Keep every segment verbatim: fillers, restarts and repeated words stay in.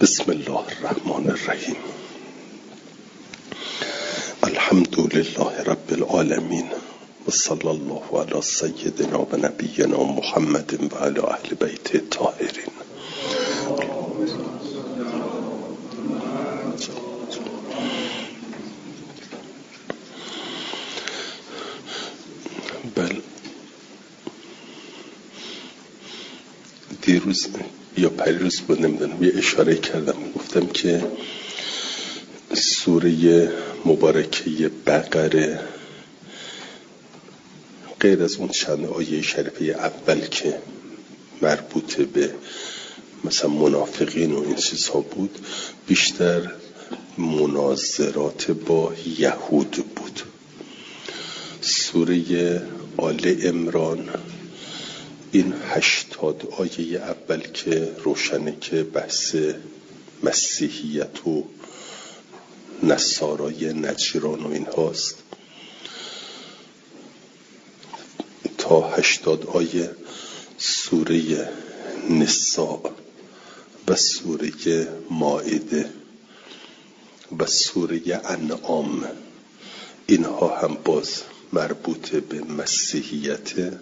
بسم الله الرحمن الرحیم. الحمد لله رب العالمین و صلی الله علی سیدنا و نبینا محمد و علی اهل بیت الطاهرین. بله، دیروز یا پریروز بود نمیدونم یه اشاره کردم، گفتم که سوره مبارکه بقره غیر از اون چند آیه شریفه اول که مربوط به مثلا منافقین و این چیزها بود، بیشتر مناظرات با یهود بود. سوره آل عمران این هشتاد آیه اول که روشنه که بحث مسیحیت و نصارای نجران و این هاست، تا هشتاد آیه سوره نساء و سوره مائده و سوره انعام اینها هم باز مربوط به مسیحیت.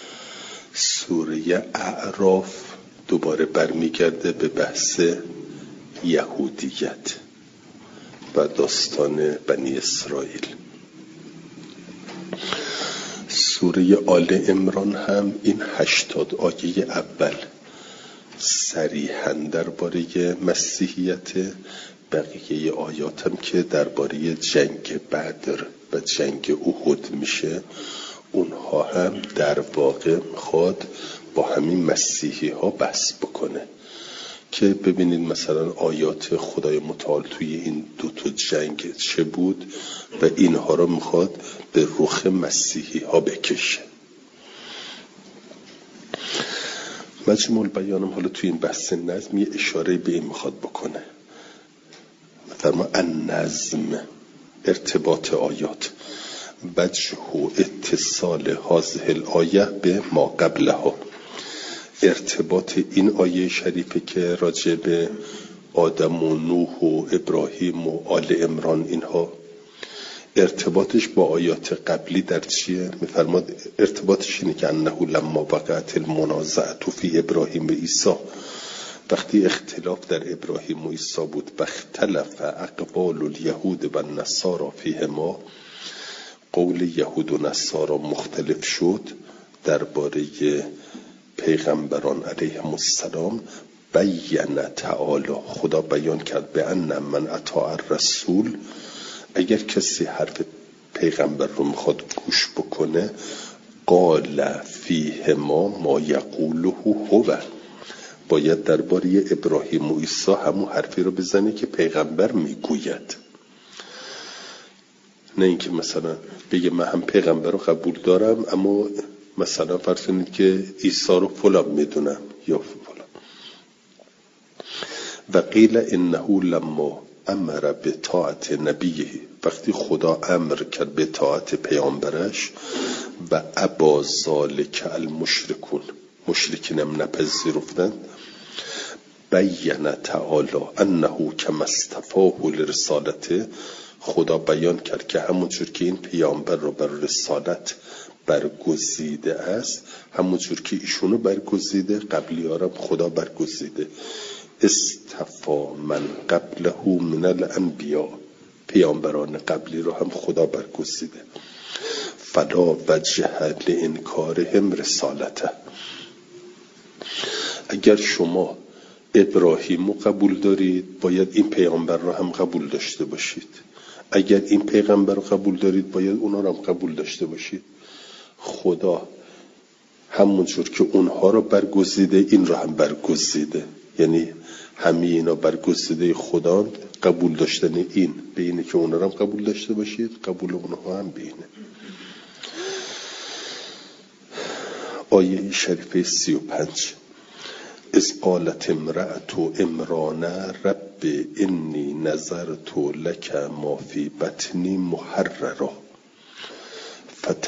سوره اعراف دوباره برمیگرده به بحث یهودیت و داستان بنی اسرائیل. سوره آل عمران هم این هشتاد آیه اول صریحاً درباره مسیحیت، بقیه آیات هم که درباره جنگ بدر و جنگ احد میشه، اونها هم در واقع میخواد با همین مسیحی ها بحث بکنه که ببینید مثلا آیات خدای متعال توی این دو تا جنگ چه بود و اینها رو میخواد به رخ مسیحی ها بکشه. مجموع البیانم حالا توی این بحث نظم یه اشاره به این میخواد بکنه. مثلا النظم، ارتباط آیات، وجه اتصال هذه الآیه به ما قبلها، ارتباط این آیه شریفه که راجع به آدم و نوح و ابراهیم و آل عمران اینها، ارتباطش با آیات قبلی در چیه؟ میفرماد ارتباطش اینه که انه لما وقعت المنازعه فی ابراهیم و عیسی، وقتی اختلاف در ابراهیم و عیسی بود، و اختلف اقوال الیهود و النصارى فیهما، قول یهود و نصارا مختلف شد درباره پیغمبران علیهم السلام. بیان تعالی، خدا بیان کرد به ان من اطاع الرسول، اگر کسی حرف پیغمبر رو میخواد گوش بکنه، قال فیهما ما یقوله هو، باید درباره ابراهیم و عیسی همون حرفی رو بزنه که پیغمبر میگوید، نه اینکه مثلا بگه من هم پیغمبر رو قبول دارم اما مثلا فرض کنید که عیسی رو فلان میدونم یا فلان. و قیل انه لما امر به طاعت نبیه، وقتی خدا امر کرد به طاعت پیامبرش، و ابا ذالک المشرکون، مشرکین هم نپذیرفتند، بیان تعالی انه کما اصطفاه لرسالته، خدا بیان کرد که همونجور که این پیامبر رو بر رسالت برگزیده است، همونجور که ایشونو برگزیده، قبلی ها رو خدا برگزیده. استفا من قبله من الانبیاء، پیامبران قبلی رو هم خدا برگزیده. فلا وجه لانکارهم رسالته، اگر شما ابراهیم رو قبول دارید باید این پیامبر رو هم قبول داشته باشید، اگر این پیغمبر رو قبول دارید باید اونا رو هم قبول داشته باشید. خدا همونجور که اونها رو برگزیده این رو هم برگزیده، یعنی همه اینا برگزیده خدا، قبول داشتن این به اینه که اونا رو هم قبول داشته باشید، قبول اونها هم به اینه. آیه شریفه سی و پنج، از قالت امرأة عمران رب انی نظرت لک ما فی بطنی محررا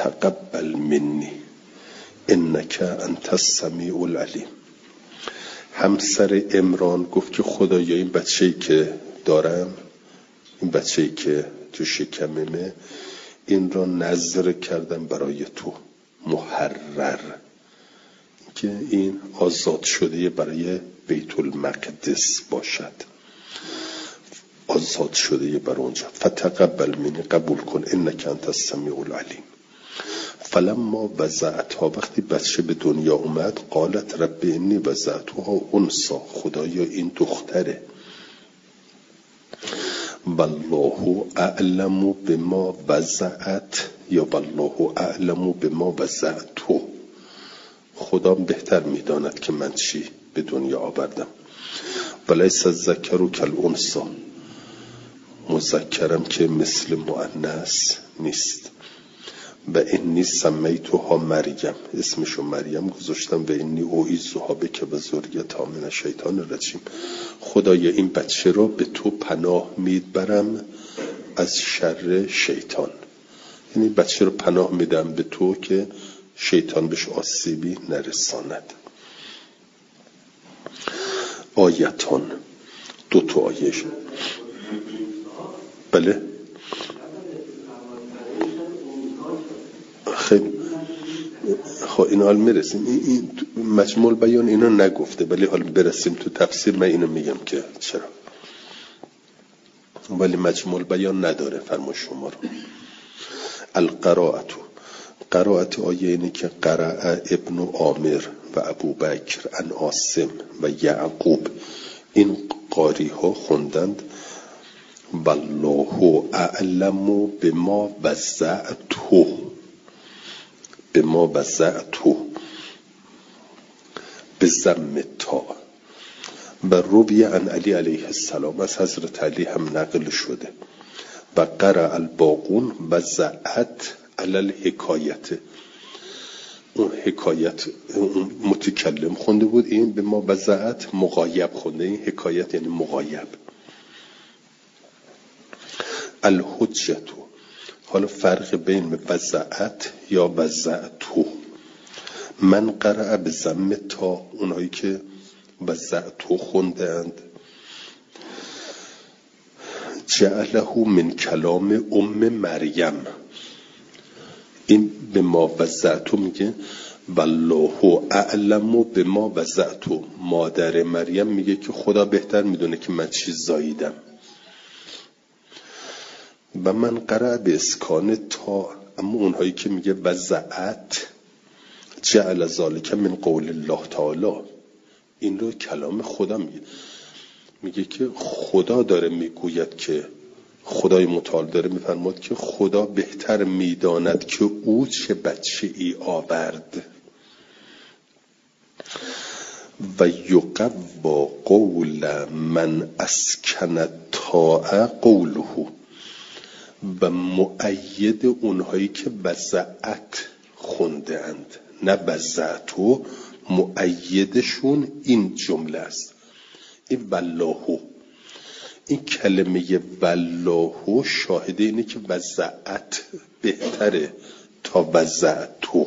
فتقبل منی انک انت السمیع العلیم. همسر عمران گفت که خدایا این بچه‌ای که دارم، این بچه‌ای که تو شکممه، این را نذر کردم برای تو، محرر، که این آزاد شده برای بیت المقدس باشد، آزاد شده برای اونجا. فتقبل منی، قبول کن، انک انت السمیع العلیم. فلما وضعتها، وقتی بچه به دنیا اومد، قالت رب انی وضعتها انثی، خدایا این دختره. والله اعلم بما وضعت، یا والله اعلم بما وضعته، خدا بهتر میداند که من چی به دنیا آوردم. ولیس الذکر کالانثی، مذکرم که مثل مؤنث نیست. و انی سمیتها مریم، اسمشو مریم گذاشتم. و انی اعیذها بک و ذریتها من الشیطان الرجیم، خدایا این بچه رو به تو پناه میبرم از شر شیطان، یعنی بچه رو پناه میدم به تو که شیطان بهش آسیبی نرساند. آیتان، دو تا آیه. بله خیلی خب این حال میرسیم. این مجموع بیان اینو نگفته، ولی حال برسیم تو تفسیر من اینو میگم که چرا، ولی مجموع بیان نداره. فرما شما رو القراءت، قرائت آیه اینه که قرأ ابن عامر و ابو بکر عن عاصم و یعقوب، این قاری ها خوندند والله اعلم بما وضعته، بما وضعته بضم تا. و روی عن علی علیه السلام، از حضرت علی هم نقل شده. و قرأ الباقون وضعت علی الحکایت، اون حکایت اون متکلم خونده بود، این به ما وضعت مغایب خونده، این حکایت یعنی مغایب. الحجتو، حالا فرق بین وضعت یا وضعتو. من قرأ به ضم تا، اونهایی که وضعتو خونده اند، جعله من کلام ام مریم، این به ما وضعتو میگه والله اعلم به ما وضعتو، مادر مریم میگه که خدا بهتر میدونه که من چی زاییدم. و من قرأ به اسکان تا، اما اونهایی که میگه وضعت جعل ذالک من قول الله تعالی، این رو کلام خدا میگه، میگه که خدا داره میگوید که خدای متعال داره میفرماد که خدا بهتر میداند که او چه بچه ای آورد. و یقوا قول من اسکن طاع قوله، و مؤید اونهایی که وضعت خونده اند، نه وضعتو، مؤیدشون این جمله است. این والله، این کلمه والله شاهده اینه که وضعت بهتره تا وضعتو،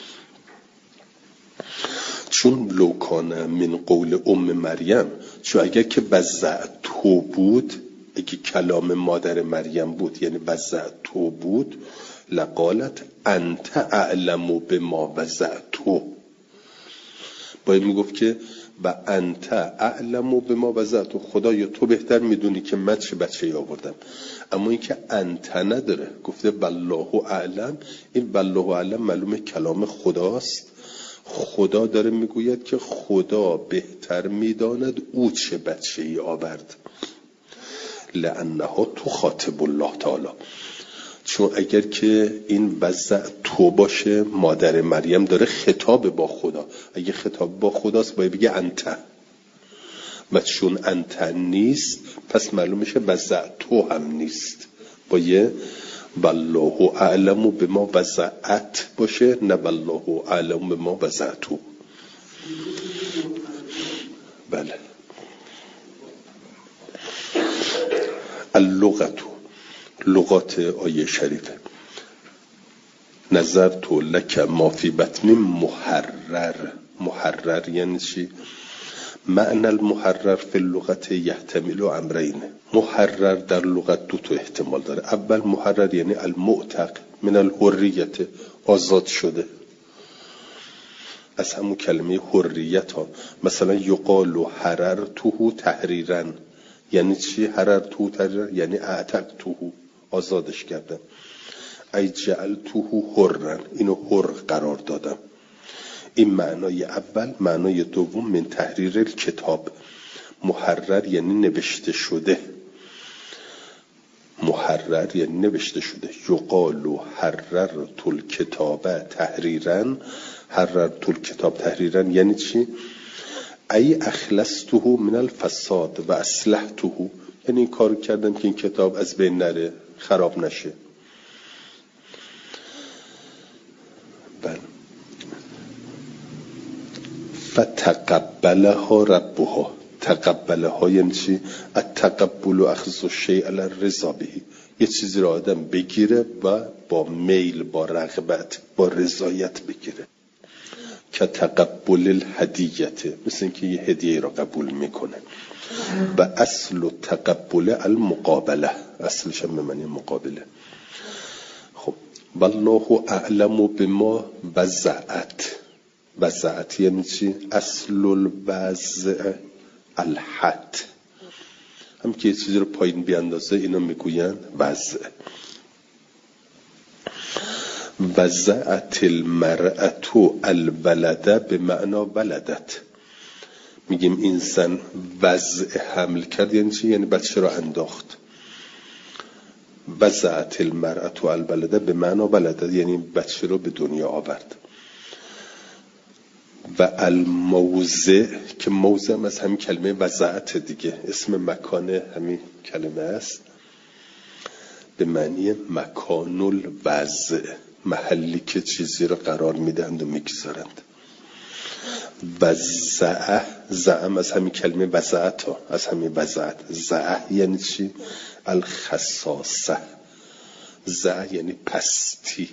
چون لوکانه من قول ام مریم، چون اگر که وضعتو بود، اگه کلام مادر مریم بود یعنی وضعتو بود، لقالت انت اعلم بما وضعتو، باید میگفت که و انت اعلم بما وضعتو، خدایا تو بهتر میدونی که من چه بچه‌ای آوردم. اما این که انت نداره، گفته والله اعلم. این والله اعلم معلومه کلام خداست، خدا داره میگوید که خدا بهتر میداند او چه بچه‌ای آورد. لانها تخاطب الله تعالی، چون اگر که این وضع تو باشه، مادر مریم داره خطاب با خدا، اگه خطاب با خداست باید بگه انت، و چون انت نیست پس معلوم میشه وضع تو هم نیست، باید والله اعلم بما وضعت باشه، نه والله اعلم بما وضعتو. بله. اللغتو، لغات آیه شریفه. نظر تو لک ما فی بطن محرر، محرر یعنی چی؟ معنی المحرر فی اللغت یحتمل امرین. محرر در لغت دو تا احتمال داره. اول محرر یعنی المعتق من الحریت، آزاد شده، از همون کلمه حریت ها. مثلا یقال حررته تحریرا، یعنی چی؟ حررته تحریرا یعنی اعتقته، آزادش کردم. ای جعلته حرا، اینو حر قرار دادم. این معنای اول. معنای دوم من تحریر الکتاب. محرر یعنی نوشته شده، محرر یعنی نوشته شده. یقال حررت الکتاب تحریرا، حررت الکتاب تحریرا یعنی چی؟ ای اخلصته من الفساد و اصلحته، یعنی این کار کردم که این کتاب از بین نره، خراب نشه. بله. فتقبلها ربها. تقبلها یعنی چی؟ التقبل و اخذ الشیء علی الرضا به، یه چیزی رو آدم بگیره و با میل، با رغبت، با رضایت بگیره. که تقبل الهدیت، مثل اینکه یه هدیه رو قبول میکنه. و اصل تقبل المقابله، اصلش هم به معنی مقابله. خب والله اعلم بما وضعت. وضعت یعنی چی؟ اصل الوضع الحد، هم که یه چیزی رو پایین بیاندازه اینو میگوین وضع. وضعت المرأة الولده به معنا ولدت. میگیم این زن وضع حمل کرد یعنی چی؟ یعنی بچه رو انداخت. وضعت المرأة الولده به معنا ولدت یعنی بچه رو به دنیا آورد. و الموضع که موضع هم از همین کلمه وضعت دیگه، اسم مکان همین کلمه است، به معنی مکان الوضع، محلی که چیزی رو قرار میدند و میگذارند. وضع زعم از همین کلمه وضعت ها، از همین وضعت. زع یعنی چی؟ الخصاصه. زع یعنی پستی.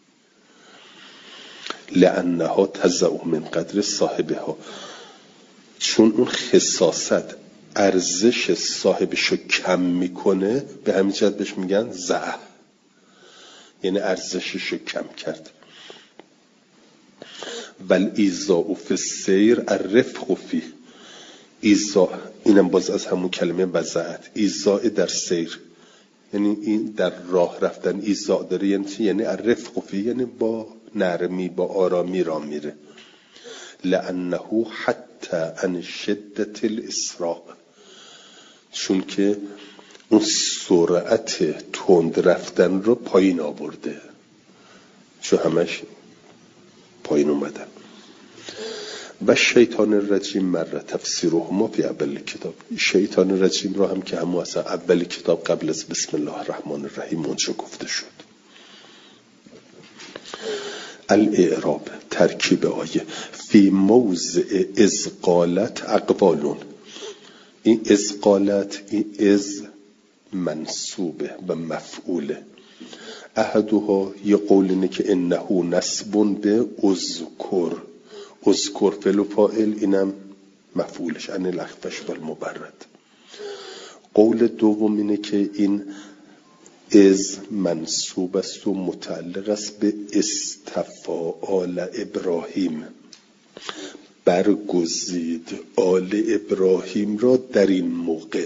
لانها تضع من قدر صاحبها، چون اون خصاصت ارزش صاحبشو کم میکنه، به همین جهت بهش میگن زع، یعنی ارزششو کم کرد. ول ایزاء فی السیر الرفق فی. ایزاء اینم باز از همون کلمه وضعت. ایزاء در سیر یعنی این در راه رفتن ایزاء داره، یعنی چی؟ یعنی الرفق فی، یعنی با نرمی، با آرامی را میره. لانه حتی عن شدت الاسراع، چون که اون سرعت تند رفتن رو پایین آورده، چون همش پایین اومدن. و شیطان الرجیم مره تفسیرهما فی اول کتاب. شیطان الرجیم رو هم که همون اصلا اول کتاب قبل از بسم الله الرحمن الرحیم اونجا گفته شد. الاعراب ترکیب آیه. فی موضع اذ قالت اقوالون. این اذ قالت، این اذ منصوبه و مفعوله. احدها یه قول اینه که انه نسبون به اذکر. اذکر فعل و فاعل، اینم مفعولش ان الاخفش و المبرد. قول دوم اینه که این از منصوب است و متعلق است به استفا آل ابراهیم، برگزید آل ابراهیم را در این موقع.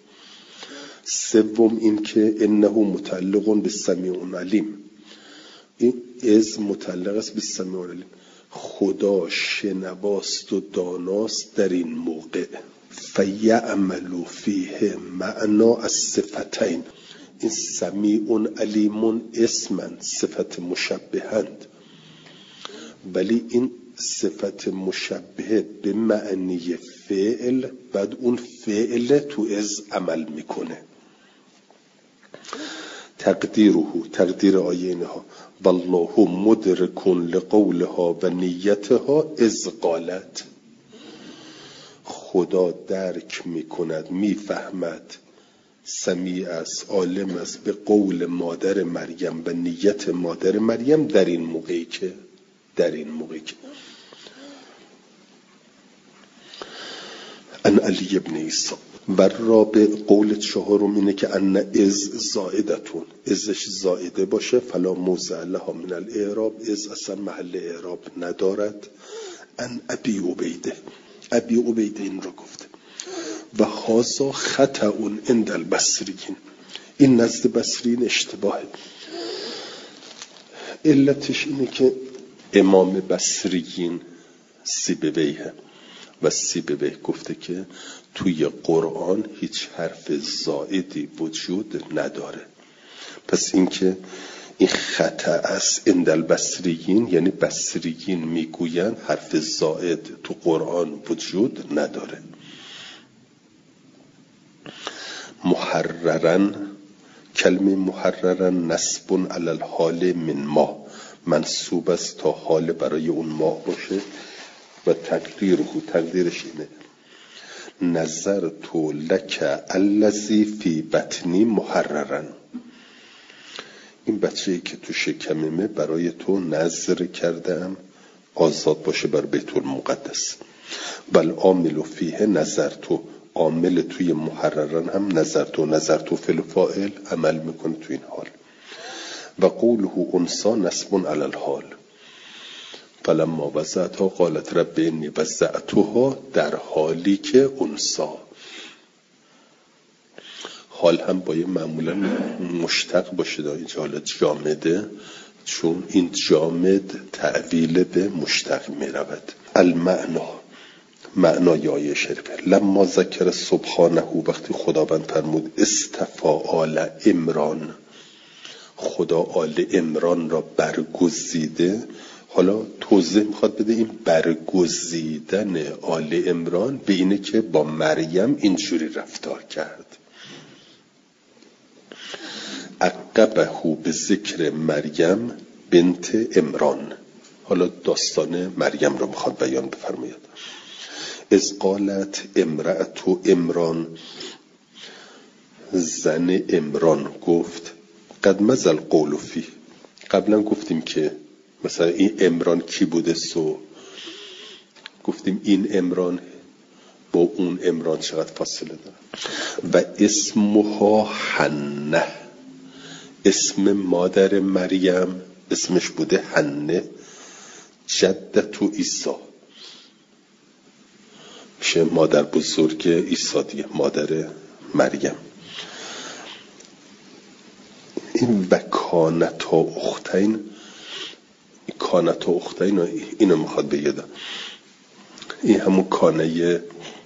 سوم این که انه متعلق به سمیع علیم. این از متعلق است به سمیع علیم، خدا شنواست و داناست در این موقع. فیعمل فیه معنا از صفتین. این سمیع علیمون اسمن، صفت مشبهند، ولی این صفت مشبه به معنی فعل، بعد اون فعل تو از عمل میکنه. تقدیره، تقدیر آیه اینها، والله مدرک لقولها و نیتها از قالت. خدا درک میکند، میفهمد، سمیع است، عالم است به قول مادر مریم و نیت مادر مریم در این موقعی که در این موقعی که ان علی ابن عیسی. و رابع قول چهارم اینه که ان از زائدتون، ازش زائده باشه، فلا موضع لها من الاعراب، از اصلا محل اعراب ندارد. ان ابی عبیده، ابی عبیده این رو گفته. و هازا خطأ عند البصریین، این نزد بصریین اشتباهه. علتش اینه که امام بصریین سیبویه و سیبوی گفته که توی قرآن هیچ حرف زائدی وجود نداره. پس اینکه این خطأ است عند البصریین، یعنی بصریین میگوین حرف زائد تو قرآن وجود نداره. محررن، کلمه محررن نصب علی الحال من ما، منصوب است تا حال برای اون ما باشه. و تقدیره، تقدیرش اینه نظر تو لک الذی فی بطنی محررن، این بچه‌ای که تو شکممه برای تو نظر کردم آزاد باشه بر بیت المقدس. بل عامل فیه نظر تو، عامل توی محررن هم نظر تو، نظر تو فعل فاعل عمل میکنه تو این حال. و قوله انسا نصب علی الحال، فلما وضعتها قالت رب انی وضعتها، در حالی که انسا، حال هم باید معمولا مشتق باشه، اینجا حالا جامده، چون این جامد تعویل به مشتق می رود. المعنا، معنای آیه شریفه. لما ذکر سبحانه، وقتی خداوند فرمود استفا آل عمران، خدا آل عمران را برگزیده. حالا توضیح میخواد بده این برگزیدن آل عمران به اینه که با مریم اینجوری رفتار کرد. عقبه به ذکر مریم بنت عمران، حالا داستان مریم رو میخواد بیان بفرماید. از قالت امرأت عمران، زن عمران گفت قد مزل قول فی، قبلا گفتیم که مثلا این عمران کی بوده، سو گفتیم این عمران با اون عمران چقدر فاصله داره. و اسمها حنه، اسم مادر مریم اسمش بوده حنه، جدتو عیسی، میشه مادر بزرگ عیسی دیگه، مادر مریم. این و کانتا اختین، کانتا اختین اینو میخواد بگه، این همون کانه،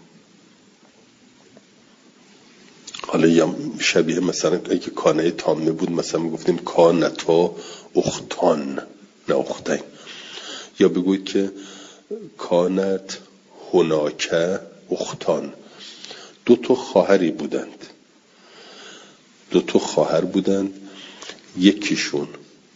حالا یا شبیه مثلا اگه کانه تامه بود مثلا میگفتیم کانتا اختان نه اختین، یا بگوید که کانت هناکه اختان، دو تا خواهری بودند، دو تا خواهر بودند، یکیشون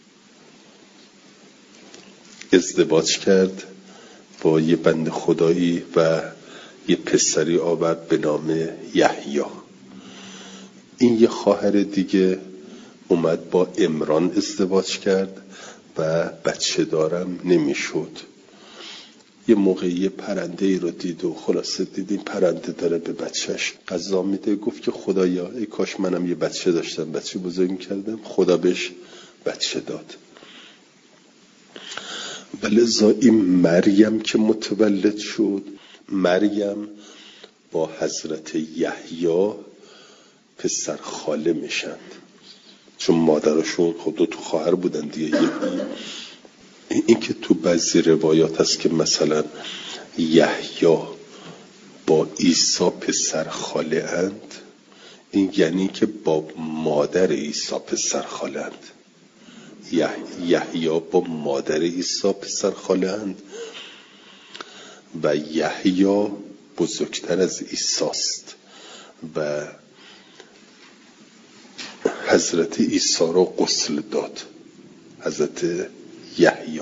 ازدواج کرد با یه بنده خدایی و یه پسری آورد به نام یحیی. این یه خواهر دیگه اومد با عمران ازدواج کرد و بچه دارم نمیشد. یه موقعی یه پرنده ای رو دید و خلاصه دید این پرنده داره به بچهش غذا میده، گفت که خدایا ای کاش منم یه بچه داشتم، بچه بزرگ میکردم. خدا بهش بچه داد. ولذا این مریم که متولد شد، مریم با حضرت یحیی پسر خاله میشن، چون مادرشون خود دو تا خواهر بودن دیگه. این که تو بعضی روایات هست که مثلا یحیی با عیسی پسر خاله اند، این یعنی که با مادر عیسی پسر خاله اند. یحیی با مادر عیسی پسر خاله اند و یحیی بزرگتر از عیسی است و حضرت عیسی را غسل داد، حضرت یحیی،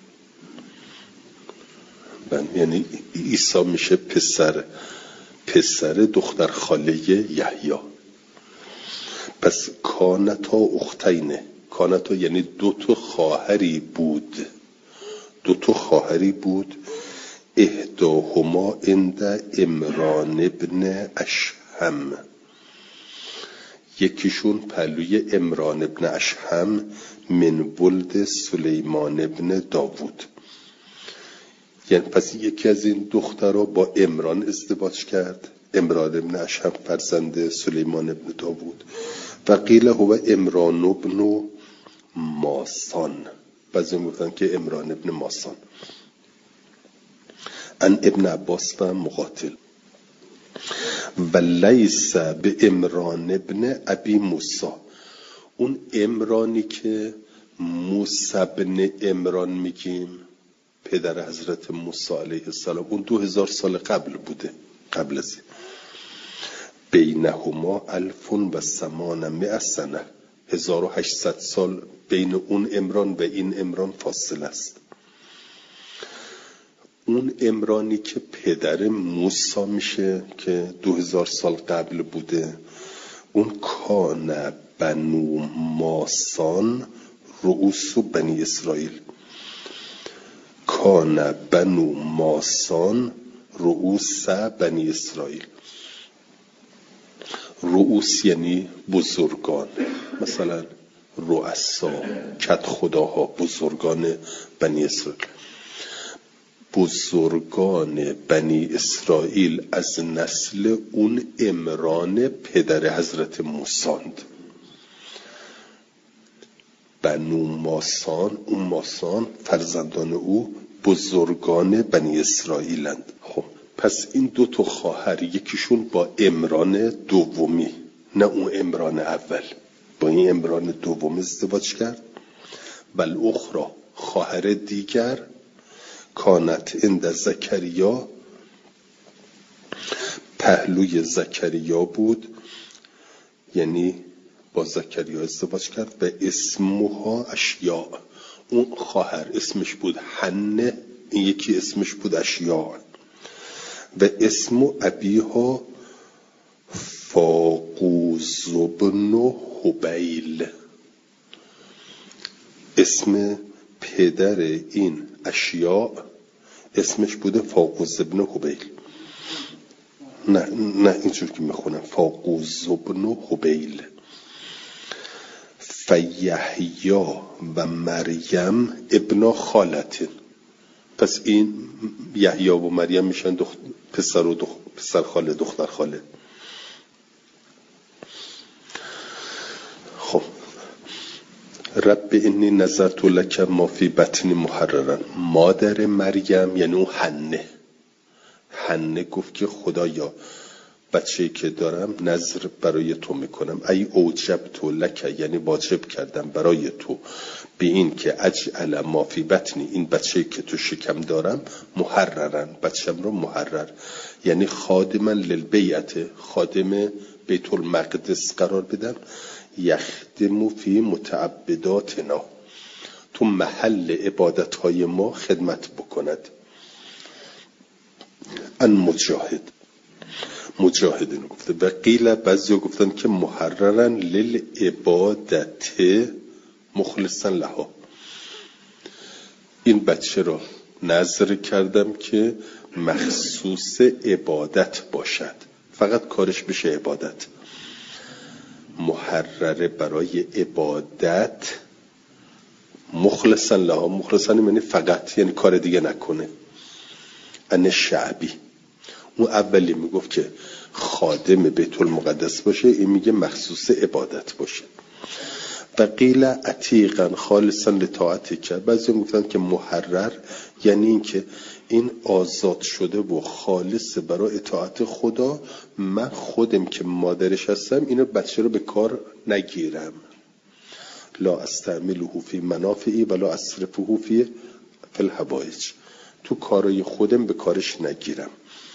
یعنی عیسی میشه پسر پسر دختر خاله یحیی. پس کانتا اختینه، کانتا یعنی دو تا خواهری بود، دو تا خواهری بود. اهداهما عند عمران ابن اشهم، یکیشون پهلوی عمران ابن اشهم من ولد سلیمان ابن داوود. یعنی پس یکی از این دخترها با عمران ازدواج کرد، عمران ابن اشهم فرزند سلیمان ابن داوود. و قیل هو عمران ابن ماسان، بعضی میگفتن که عمران ابن ماسان. ان ابن عباس و مقاتل. و لیس به عمران ابن ابی موسی، اون عمرانی که موسی بن عمران میگیم پدر حضرت موسی علیه السلام، اون دو هزار سال قبل بوده، قبل از این. بینهما الف و ثمانمائة سنه، هزار و هشتصد سال بین اون عمران و این عمران فاصله است. اون عمرانی که پدر موسی میشه که دو هزار سال قبل بوده، اون کان بنو ماسان رؤوس بنی اسرائیل، کان بنو ماسان رؤوس بنی اسرائیل. رؤوس یعنی بزرگان، مثلا رؤسا، کت خداها، بزرگان بنی اسرائیل. بزرگان بنی اسرائیل از نسل اون عمران پدر حضرت موساند. بنو ماسان، اون ماسان فرزندان او بزرگان بنی اسرائیلند. خب پس این دو تا خواهر، یکیشون با عمران دومی، نه اون عمران اول، با این عمران دوم ازدواج کرد. بل اخرى، خواهر دیگر، کانت عند زکریا، پهلوی زکریا بود، یعنی با زکریا ازدواج کرد. و اسمها اشیاء، اون خواهر اسمش بود حنه، این یکی اسمش بود اشیاء. و اسم ابیها فاقوز بن حبیل، اسم پدر این اشیاء اسمش بوده فاقوز بن حبیل. نه نه اینجور که میخونم فاقوز بن حبیل. فیحیا و مریم ابن خالتین، پس این یحیی و مریم میشن دخ... پسر و دخ... پسر خاله، دختر خاله. خب رب انی نذرت لک ما فی بطنی محررا، مادر مریم یعنی اون حنه، حنه گفت که خدایا بچه‌ای که دارم نذر برای تو میکنم. ای اوجبت لک، یعنی واجب کردم برای تو، به این که اجعل ما فی بطنی، این بچه‌ای که تو شکم دارم، محررن، بچه‌م رو محرر، یعنی خادما للبیعت، خادم بیت المقدس قرار بدم. یخدم فی متعبداتنا، تو محل عبادت‌های ما خدمت بکند. ان مجاهد، مجاهد اینو گفته. و قیل، بعضی گفتن که محررن للعبادت مخلصا لها، این بچه را نذر کردم که مخصوص عبادت باشد، فقط کارش بشه عبادت. محرره برای عبادت، مخلصا لها، مخلصا یعنی فقط، یعنی کار دیگه نکنه. ان شعبی، اون اولی میگفت که خادم بیت المقدس باشه، این میگه مخصوص عبادت باشه. و قیل عتیقا خالصا لطاعتی کرد، بعضی گفتن که محرر یعنی این که این آزاد شده و خالص برای اطاعت خدا، من خودم که مادرش هستم اینو بچه رو به کار نگیرم. لا استعمله فی منافعی ولا اصرفه فی فی الحوائج، تو کارای خودم به کارش نگیرم.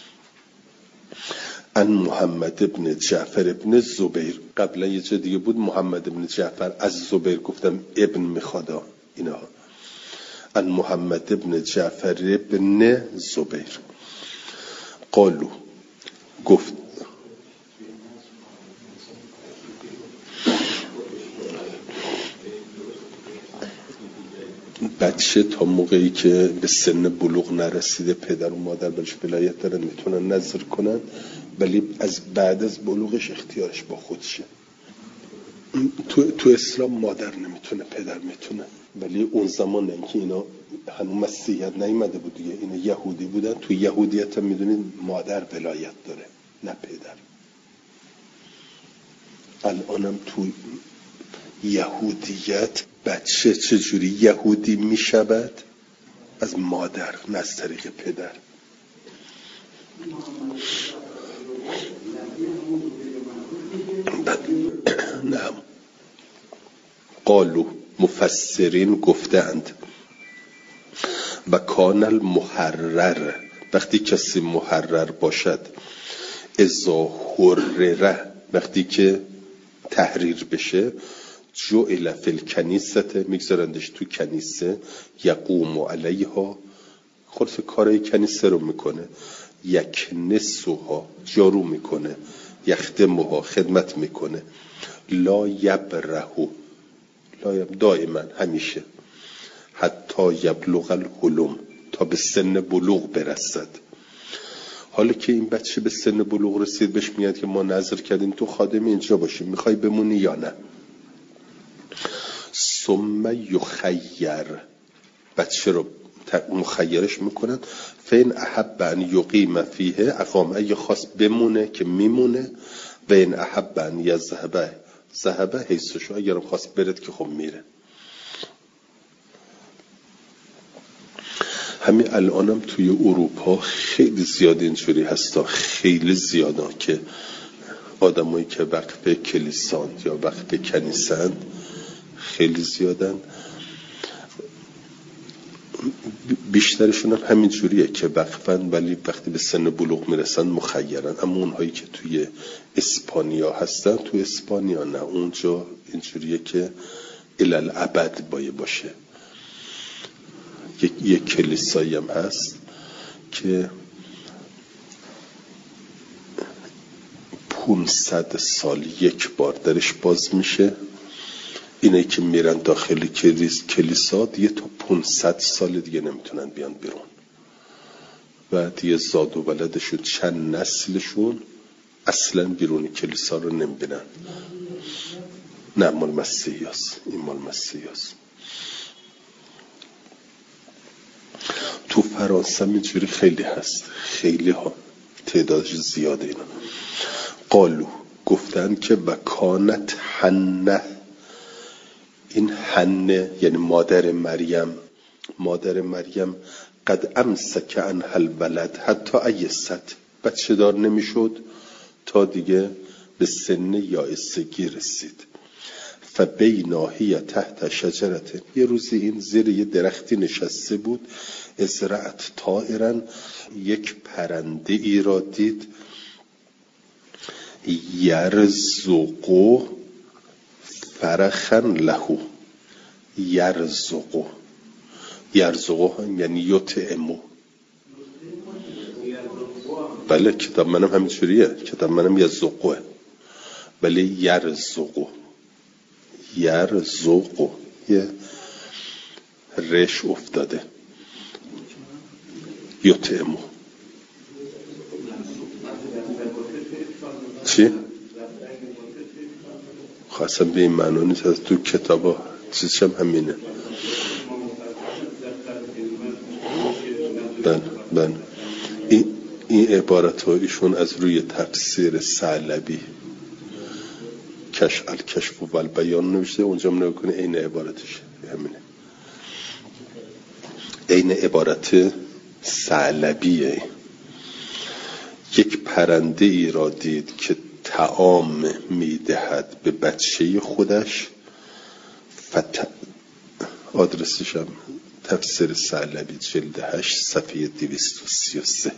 ان محمد ابن جعفر ابن زبیر، قبلا یه جا دیگه بود محمد ابن جعفر از زبیر گفتم ابن میخوادا اینا. ان محمد ابن جعفر ابن زبیر قالو، گفت بچه تا موقعی که به سن بلوغ نرسیده پدر و مادر بهش ولایت دارن، میتونن نظر کنن، ولی از بعد از بلوغش اختیارش با خودشه. تو, تو اسلام مادر نمیتونه، پدر میتونه، ولی اون زمان اینکه اینا هنوز مسیحیت نیامده بود دیگه، اینا یهودی بودن. تو یهودیت هم میدونید مادر ولایت داره نه پدر. الانم تو یهودیت بچه چجوری یهودی میشود؟ از مادر، نه از طریق پدر. نه، قالو مفسرین گفتند و کان المحرر، وقتی کسی محرر باشد، اذا حرره، وقتی که تحریر بشه، جعل فی الکنیسه، میگذارندش تو کنیسه، یقوم علیها، خلاص کارای کنیسه رو میکنه، یکنسها، جارو میکنه، یخدمها، خدمت میکنه، لا یبرهو، لا یب... دائما، همیشه، حتی یبلغ الحلم، تا به سن بلوغ برسد. حالا که این بچه به سن بلوغ رسید، بهش میاد که ما نظر کردیم تو خادم اینجا باشیم، میخوای بمونی یا نه؟ ثم یخیر، بچه رو مخیرش میکنن، فین احب ان یقیم فیه اقام، اگه خواست بمونه که میمونه، و این احب ان یذهب ذهب حیثشو، اگرم خواست برد که خب میره. همین الانم توی اروپا خیلی زیاد اینجوری هستا، خیلی زیاده که آدمایی که وقف کلیسان یا وقف کنیسن خیلی زیادن. بیشترشون هم همین جوریه که وقفن، ولی وقتی به سن بلوغ میرسن مخیرن. اما اونهایی که توی اسپانیا هستن، تو اسپانیا نه، اونجا اینجوریه که الالعبد باید باشه. یک یک کلیسایی هم هست که پانصد سال یک بار درش باز میشه. اینه که میرن داخل کلیس کلیسا دیگه تا پانصد سال دیگه نمیتونن بیان بیرون، و دیگه زاد و ولدشون، چند نسلشون اصلا بیرون کلیسا رو نمیبینن. نه، مال مسیحی هست، این مال مسیحی هست. تو فرانسه اینجوری خیلی هست، خیلی ها، تعدادش زیاده. اینا قالو گفتن که وکانت حنه، این حنه یعنی مادر مریم، مادر مریم قد امسک عنها الولد حتی ایست، بچه دار نمیشد تا دیگه به سن یائسگی رسید. فبینا هی تحت شجرت، یه روزی این زیر یه درختی نشسته بود، ازرعت طائرن، یک پرنده ای را دید، یرزقو فرخن لهو، یرزقو، یرزقو هم یعنی یطعمو. بله، کتاب منم همینجوریه، کتاب منم یرزقوه، ولی یرزقو، یرزقو یه رش افتاده، یطعمو. چی؟ خواستم به این معنا نیست، از تو کتاب ها چیزشم همینه. بله بله، این, این عبارت ها ایشون از روی تفسیر ثعلبی کش الکشف و البیان نوشته، اونجا منو کنه این عبارتش همینه، این عبارت ثعلبیه. یک پرنده ای را دید که طعام میدهد به بچه خودش، فت... آدرسش هم تفسیر ثعلبی جلد هشت صفحه دویست و سی و سه.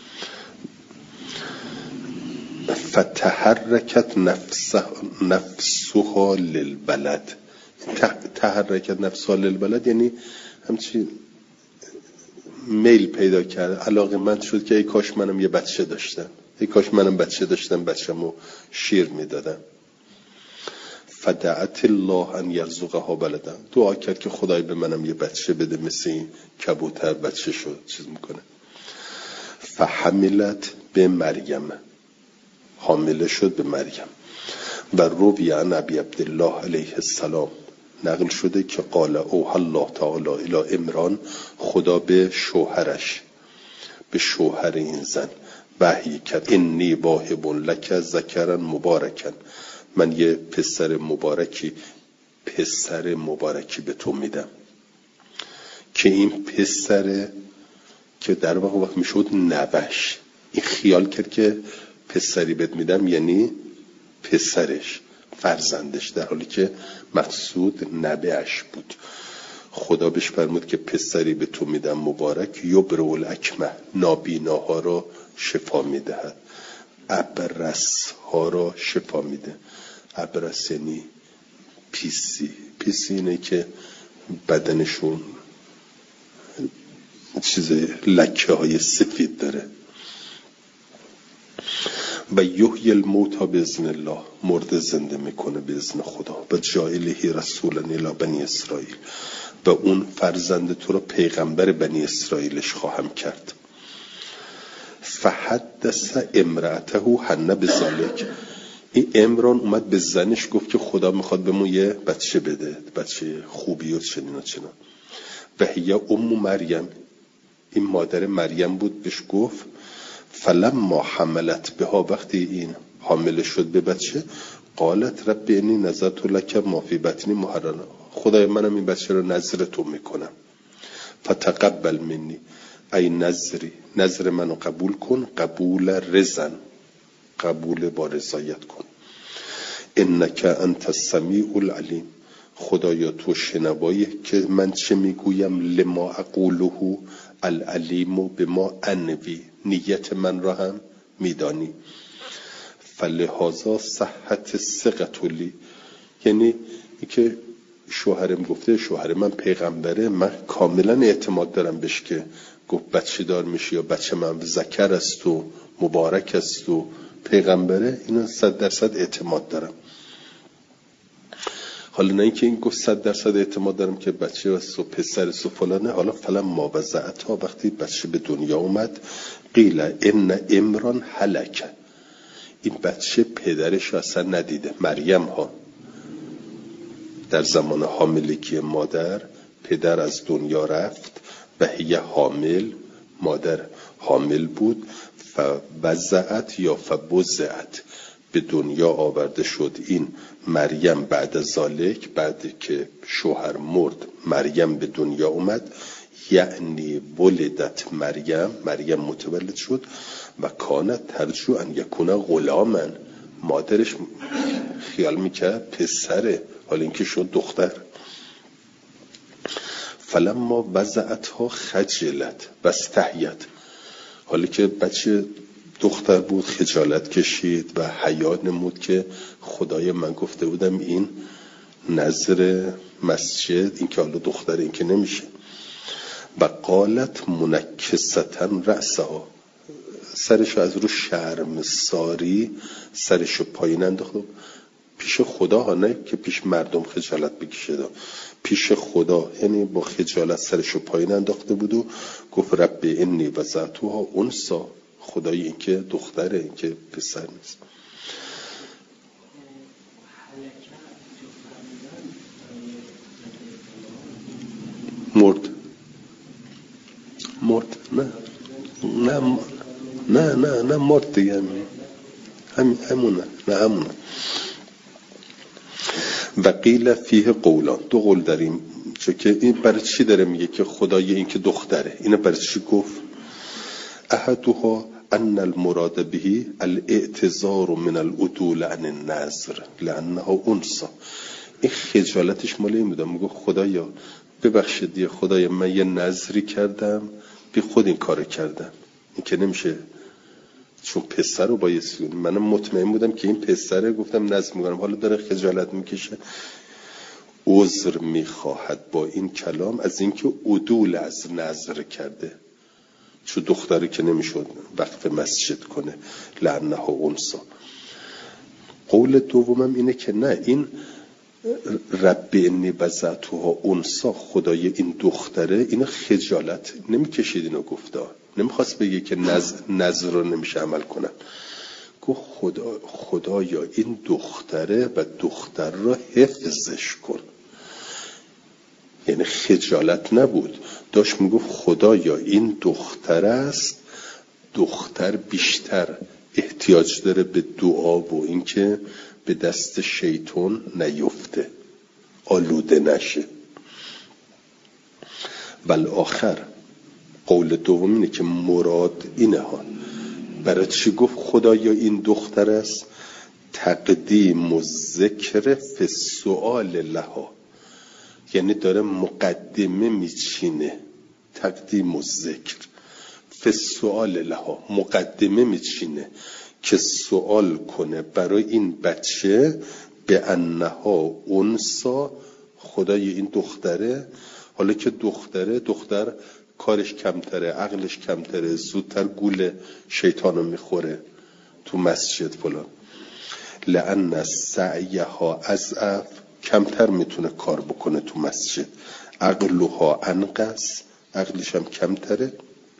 فتحرکت نفسها نفسها للبلد، تحرکت نفسها للبلد یعنی همچین میل پیدا کرد، علاقه من شد که ای کاش منم یه بچه داشتم، ای کاش منم بچه داشتم، بچه‌مو شیر میدادم. فدعت الله ان یرزقها بلدا، دعا کرد که خدای به منم یه بچه بده مثل این کبوتر بچه شد چیز میکنه. فحملت به مریم، حامله شد به مریم. و روی عن ابی عبدالله علیه السلام نقل شده که قال اوحی الله تعالی الی عمران، خدا به شوهرش، به شوهر این زن وحی کرد انی واهب لک ذکرا مبارکا، من یه پسر مبارکی پسر مبارکی به تو میدم. که این پسر که در واقع وقت میشد نوش، این خیال کرد که پسری بهت میدم یعنی پسرش، فرزندش، در حالی که مقصود نوه‌اش بود. خدا بهش فرمود که پسری به تو میدم مبارک، یبرئ الاکمه، نابیناها را شفا میدهد، ابرص ها را شفا میده. ابرص یعنی پیسی، پیسی اینه که بدنشون چیز لکه های سفید داره. و یحیی الموتی باذن الله، مرده زنده میکنه به اذن خدا. و جاعله رسولا الی بنی اسرائیل، و اون فرزند تو رو پیغمبر بنی اسرائیلش خواهم کرد. فحدث امرأته حنه بذلک، این عمران اومد به زنش گفت که خدا میخواد بهمون یه بچه بده، بچه خوبی و چنین و چنان. و هی ام مریم، این مادر مریم بود، بهش گفت فلما حملت بها، وقتی این حامل شد به بچه، قالت رب انی نذرت لک ما فی بطنی محررا، خدای منم این بچه رو نذر تو میکنم. فتقبل منی، ای نذری، نذر منو قبول کن، قبول رزن، قبول با رضایت کن. انک انت السمیع العلیم، خدایا تو شنوایی که من چه میگویم، لما اقوله العلیم به ما انوی، نیت من را هم میدانی. فلهذا صحت ثقتلی، یعنی این که شوهرم گفته، شوهر من پیغمبره، من کاملا اعتماد دارم بهش که گفت بچه دار میشی یا بچه من ذکر است و مبارک است و پیغمبره، اینا صد درصد اعتماد دارم. حالا نه اینکه این گفت صد درصد اعتماد دارم که بچه است و پسر است و فلانه. حالا فلان ما وضعتها، وقتی بچه به دنیا اومد، قیل ان عمران هلک، این بچه پدرش اصلا ندیده. مریم ها در زمان حاملگی مادر پدر از دنیا رفت و هی حامل، مادر حامل بود، فوضعت یا فبضعت، به دنیا آورده شد این مریم. بعد ذالک، بعد که شوهر مرد، مریم به دنیا اومد، یعنی ولدت مریم، مریم متولد شد. و کانت ترجو ان یکون غلاما، مادرش خیال میکرد پسره، حالا اینکه شد دختر. فلما وضعتها خجلت و استحیت، حالا که بچه دختر بود خجالت کشید و حیا نمود که خدای من گفته بودم این نظر مسجد، این که حالا دختر این که نمیشه. و قالت منکستن رأسها، سرشو از رو شرم ساری سرشو پایین انداخت. پیش خدا ها، نه که پیش مردم خجالت بکشه، پیش خدا، یعنی با خجالت سرشو پایین انداخته بود و گفت رب انی وضعتها انثی، خدای این که دختره، این که پسر نیست. مرد مرد نه نه نه نه نه مرد دیگه، هم همونه نه همونه. و قیل فیه قولان، دو قول داریم، چون که این برای چی داره میگه که خدای این که دختره، اینو برای چی گفت؟ احدها ان المراد به الاعتذار من العدول عن النذر لانها انثى، این خجالتش مال این بوده، میگه خدایا ببخشید دیگه، خدایا من یه نذری کردم، بی خود این کارو کردم، این که نمیشه، چون پسر رو بایستی، منم مطمئن بودم که این پسره، گفتم نذر میکنم، حالا داره خجالت میکشه. عذر میخواهد با این کلام از اینکه عدول از نذر کرده، چون دختری که نمیشد وقف مسجد کنه، لعنه انثی. قول دومم اینه که نه، این رب انی وضعتها انثی، خدای این دختره، اینو خجالت نمیکشید، اینو گفته، نمیخواست بگه که نظر, نظر رو نمیشه عمل کنن، گفت خدا خدایا این دختره و دختر را حفظش کن. یعنی خجالت نبود، داشت میگفت خدایا این دختر است، دختر بیشتر احتیاج داره به دعا و اینکه به دست شیطان نیفته، آلوده نشه. والآخر، قول دوم اینه که مراد اینه ها. برای چی گفت خدایا این دختر است؟ تقدیم و ذکر فی السؤال لها، یعنی داره مقدمه میچینه. تقدیم و ذکر فی السؤال لها، مقدمه میچینه که سوال کنه برای این بچه به انها انثی، خدای این دختره. حالا که دختره، دختر کارش کمتره، عقلش کمتره، زودتر گول شیطانو میخوره تو مسجد فلان. لأن سعیها اضعف، کمتر میتونه کار بکنه تو مسجد. عقلها انقص، عقلش هم کمتره.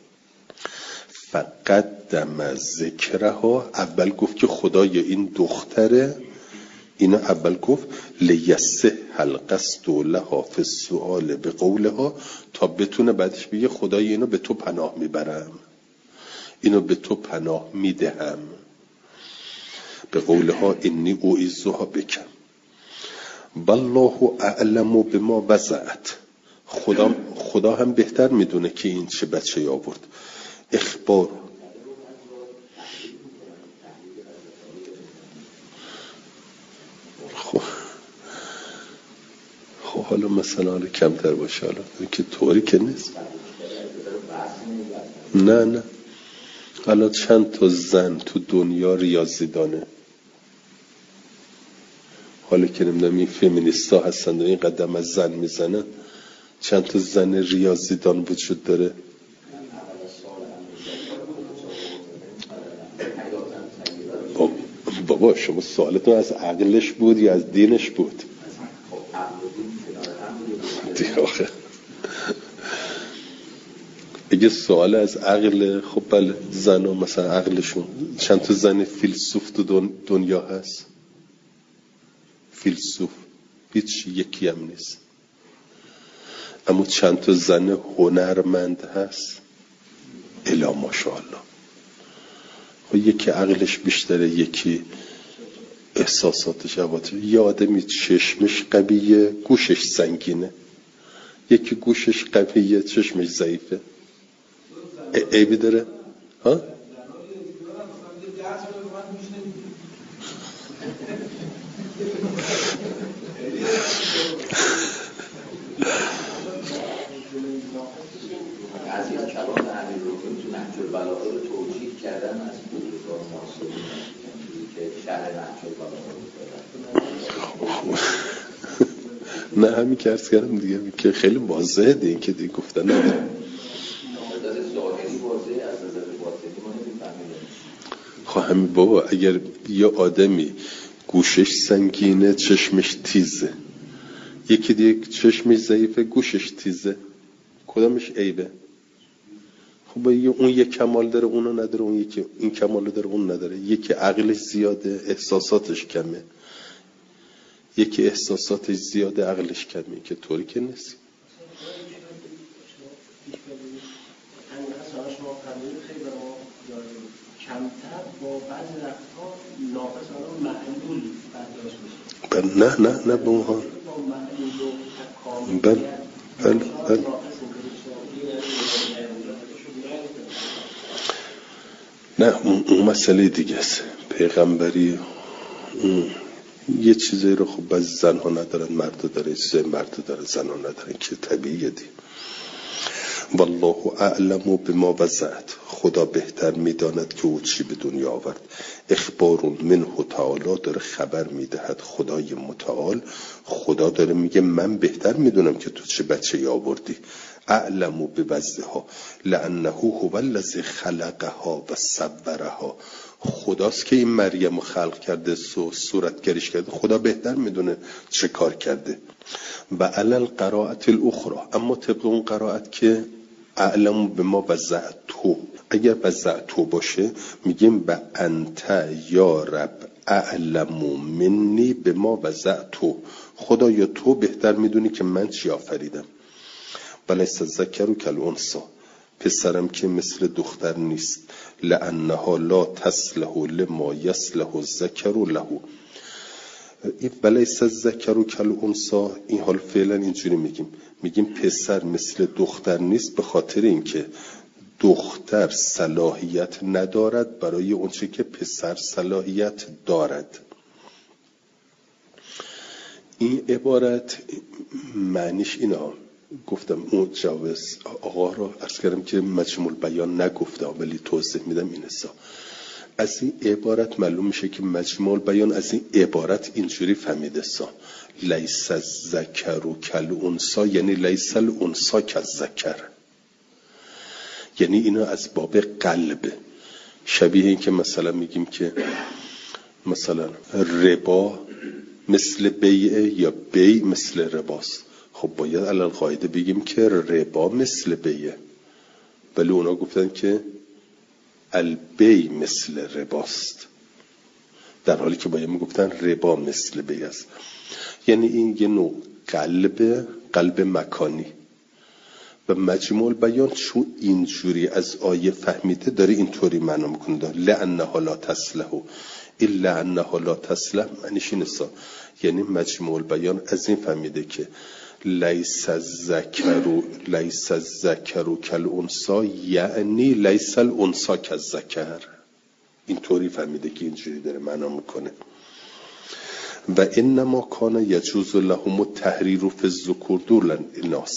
فقدم ذکرها، اول گفت که خدای این دختره، اینو اول گفت لیسه القصد لها فی السؤال به قولها، تا بتونه بعدش بگه خدای اینو به تو پناه میبرم، اینو به تو پناه میدهم. به قولها انی اعیذها بک والله اعلم بما وضعت، خدا خدا هم بهتر میدونه که این چه بچه آورد. اخبار خب خب حالا مثلا حالا کمتر باشه، حالا که طوری که نیست. نه نه حالا چند تا زن تو دنیا ریاضی دانه، حالا که نمیدونم این فمینیستا هستن و این قدم از زن میزنن، چند تا زن ریاضی دان وجود داره. بابا شما سوالتون از عقلش بود یا از دینش بود؟ دیگه آخه اگه سوال از عقل، خب بله زن ها مثلا عقلشون، چند تا زن فیلسوف تو دنیا هست؟ فیلسوف هیچ یکی هم نیست. اما چند تا زن هنرمند هست؟ الا ماشاءالله. یکی عقلش بیشتره، یکی احساساتش عواطف. یه آدمی چشمش قویه گوشش سنگینه، یکی گوشش قویه چشمش ضعیفه. عیبی داره؟ ها؟ از این کلام امیر رومی تو نهج البلاغه رو توجیه کردن از بزرگان معاصرین که شرح نهج البلاغه رو دادن. نه همین که عرض کردم دیگه که خیلی واضحه دیگه که دیگه گفتن نداره. از نظر ظاهری واضحه، از نظر باطنی ما نمی‌فهمیم. خب همین بابا، اگر یه آدمی گوشش سنگینه چشمش تیزه، یکی دیگه چشمش ضعیفه گوشش تیزه، کدامش عیبه؟ خب اون یک کمال داره اونو نداره، اون یکی این کمال داره اون نداره. یکی عقلش زیاده احساساتش کمه، یکی احساساتش زیاده عقلش کمه، که طوری که نیست. کمتر با بعضی وقتها ناقص آن معلول برداشت میشه. نه نه نه به اون حال. بله بله بله. نه اون مسئله دیگه است. پیغمبری یه چیزایی رو خب بعضی زن ها ندارن، مرد داره، چیزای مرد داره زن ها ندارن، که طبیعیه دی. والله اعلم بما وضعت، خدا بهتر میداند که او چی به دنیا آورد. اخبار منه تعالی، داره خبر میدهد خدای متعال. خدا داره میگه من بهتر میدونم که تو چه بچه‌ای آوردی. اعلم بوضعها لانه هو الذی خلقها و صورها، خداست که این مریم رو خلق کرده، صورتگریش کرده، خدا بهتر میدونه چه کار کرده. و علل قرائت الاخرى، اما طبق اون قرائت که اعلم به ما وضعتو، اگر وضعتو باشه میگیم به انت یا رب اعلم منی به ما وضعتو، خدا یا تو بهتر میدونی که من چی آفریدم. ولیس الذکر کالانثی، پسرم که مثل دختر نیست. لانها لا تصلح لما یصلح الذکر له. این ولیس الذکر کالانثی، این حال فعلا اینجوری میگیم، میگیم پسر مثل دختر نیست به خاطر اینکه دختر صلاحیت ندارد برای اونچه که پسر صلاحیت دارد. این عبارت معنیش اینه، گفتم اون جاوز آقا رو عرض کردم که مجموع بیان نگفته ولی توضیح میدم این حسا. از این عبارت معلوم میشه که مجموع بیان از این عبارت اینجوری فهمیده سا لیس الذکر کالانثی، یعنی لیس الانثی کالذکر، یعنی اینو از باب قلب، شبیه این که مثلا میگیم که مثلا ربا مثل بیعه یا بیع مثل رباست. خب باید علل قاعده بگیم که ربا مثل بیعه، ولی اونا گفتن که البیع مثل رباست، در حالی که باید میگفتن ربا مثل بیع است. یعنی این یه نوع قلب قلب مکانی. و مجموع بیان چون اینجوری از آیه فهمیده داره اینطوری معنا میکنه لانها لا تصلح، الا انها لا تصلح معنیش اینه، یعنی مجموع بیان از این فهمیده که لیس الذکر لیس الذکر کالانثی، یعنی لیس الانثی کالذکر، اینطوری فهمیده که اینجوری داره معنا میکنه. و انما کان یجوز لهم التحریر فی الذکور دون الاناث،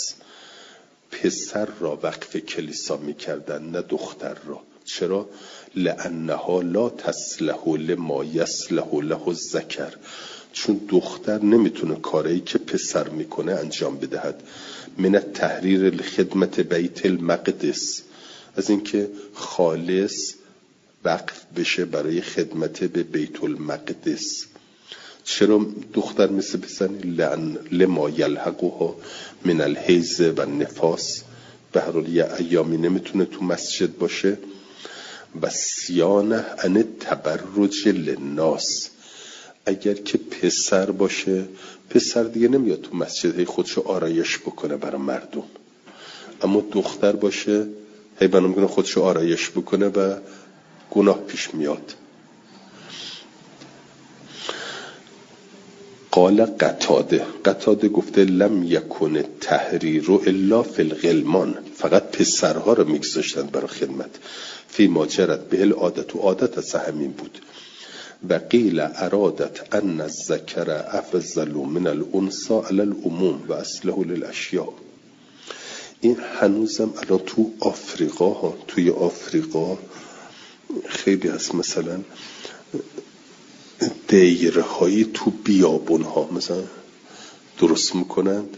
پسر را وقف کلیسا میکردن نه دختر را. چرا؟ لانها لا تصلح لما یصلح له الذکر، چون دختر نمیتونه کاری که پسر میکنه انجام بدهد. من تحریر الخدمت بیت المقدس، از اینکه خالص وقف بشه برای خدمت به بیت المقدس. چرا دختر مثل پسر؟ لان لما یلحقها من الحیض و النفاس، به هر حال یه ایامی نمیتونه تو مسجد باشه. و صیانه عن تبرج للناس، اگر که پسر باشه، پسر دیگه نمیاد تو مسجد هی خودشو آرایش بکنه برای مردم، اما دختر باشه هی بنا میکنه خودشو آرایش بکنه و گناه پیش میاد. قال قتاده، قتاده گفته لم یکن تحریر الا فی الغلمان، فقط پسرها رو میگذاشتن برای خدمت. فی ما جرت به العادت، و عادت از همین بود. و قیل ارادت ان الذکر افضل من الانثی علی العموم و اصلح للاشیاء. این هنوزم الان تو آفریقا ها، توی آفریقا خیلی هست، مثلا دیره هایی تو بیابون ها مثلا درست میکنند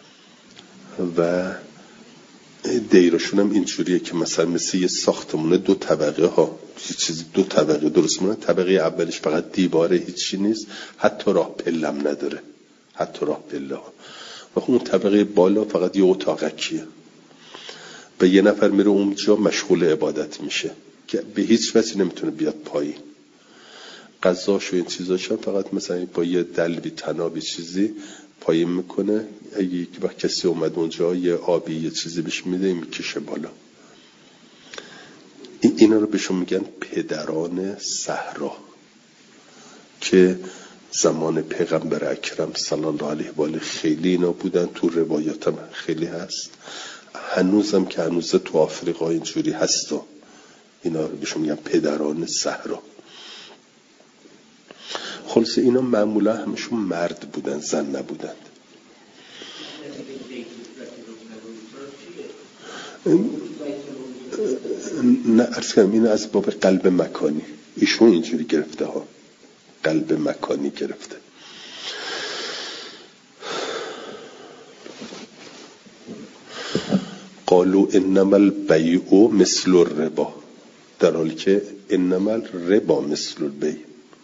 و دیرشون هم اینجوریه که مثلا مثل یه ساختمونه دو طبقه ها، یه چیزی دو طبقه درست میکنن. طبقه اولش فقط دیواره، هیچی نیست، حتی راه پلم نداره، حتی راه پله ها. و اون طبقه بالا فقط یه اتاقکیه و یه نفر میره اونجا مشغول عبادت میشه که به هیچ وجه نمیتونه بیاد پایین. غذاش و این چیزاش هم فقط مثلا با یه دلبی تنابی چیزی پایین میکنه، اگه یک وقت کسی اومد اونجا یه آبی یه چیزی بهش میده میکشه بالا. اینا رو بهشون میگن پدران صحرا که زمان پیغمبر اکرم صلی الله علیه و آله خیلی اینا بودن. تو روایات هم خیلی هست، هنوزم که هنوز تو آفریقا اینجوری هست و اینا رو بهشون میگن پدران صحرا. خلاصه اینا معمولا همشون مرد بودن، زن نبودن. نه عرض کنم این از باب قلب مکانی، ایشون اینجوری گرفته ها، قلب مکانی گرفته. قالوا انما البیع مثل الربا، در حالی که انما الربا مثل البیع.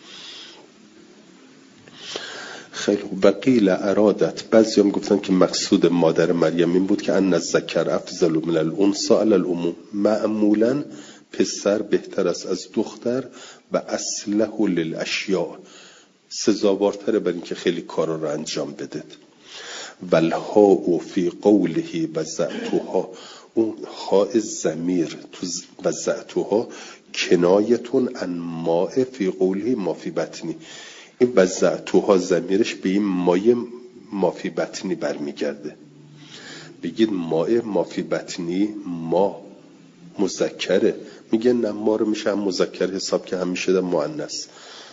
خیلی خوب. و قیل ارادت، بعضی هم گفتن که مقصود مادر مریم این بود که ان الذکر افضل من الانثى علی العموم، معمولا پسر بهتر است از دختر و اصلح للاشیاء، سزاوارتره برای اینکه خیلی کارا رو انجام بده. والها فی قوله وضعتها، اون ها ضمیر تو وضعتها کنایتون عن ماء فی قوله ما فی بطنی، این وضعتها ضمیرش به این مای ما فی بطنی برمیگرده. بگید ماء ما فی بطنی ما مذکره، میگه نه ما رو میشه هم مذکر حساب که هم میشه در مؤنث.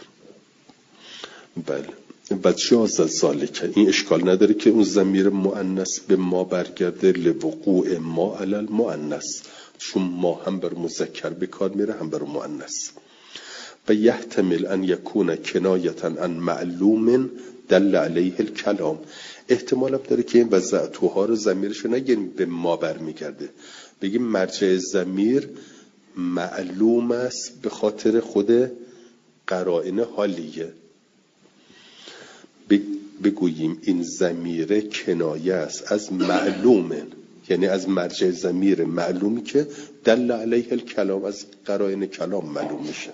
بله و جاز ذالک، این اشکال نداره که اون ضمیر مؤنث به ما برگرده لوقوع ما علی المؤنث، چون ما هم بر مذکر به کار میره هم بر مؤنث. و یحتمل ان یکون کنایتا عن معلوم دل علیه الکلام، احتمال هم داره که این وضعتوها رو ضمیرش رو نگیریم به ما برمیگرده، بگیم مرجع ضمیر معلوم است به خاطر خود قرائن حالیه، بگوییم این ضمیر کنایه است از معلوم، یعنی از مرجع ضمیر معلومی که دل علیه الکلام، از قرائن کلام معلوم میشه.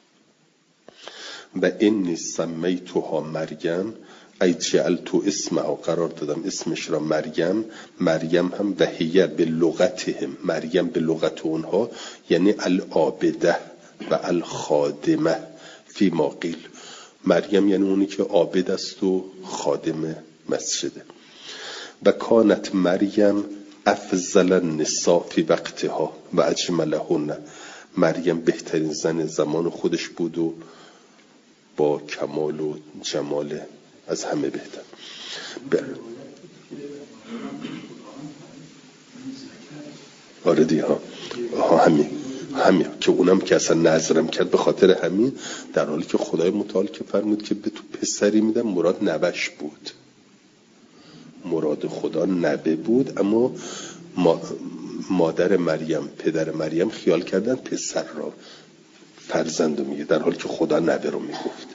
و انی سمیتها مریم ای جعلت اسمها، قرار دادم اسمش را مریم، مریم هم وحیه به لغتهم، مریم به لغت اونها یعنی العابده و الخادمه فی ما قیل، مریم یعنی اونی که عابد است و خادم مسجده. و کانت مریم افضل النساء فی وقتها و اجملهن، مریم بهترین زن زمان خودش بود و با کمال و جمال از همه بهتر. ب... آره دی ها ها همین همین که اونم که اصلا نظرم کرد به خاطر همین، در حالی که خدای متعال که فرمود که به تو پسری میدم، مراد نوش بود، مراد خدا نبه بود، اما ما... مادر مریم پدر مریم خیال کردن پسر را فرزند رو میگه، در حالی که خدا نبه رو میگفت.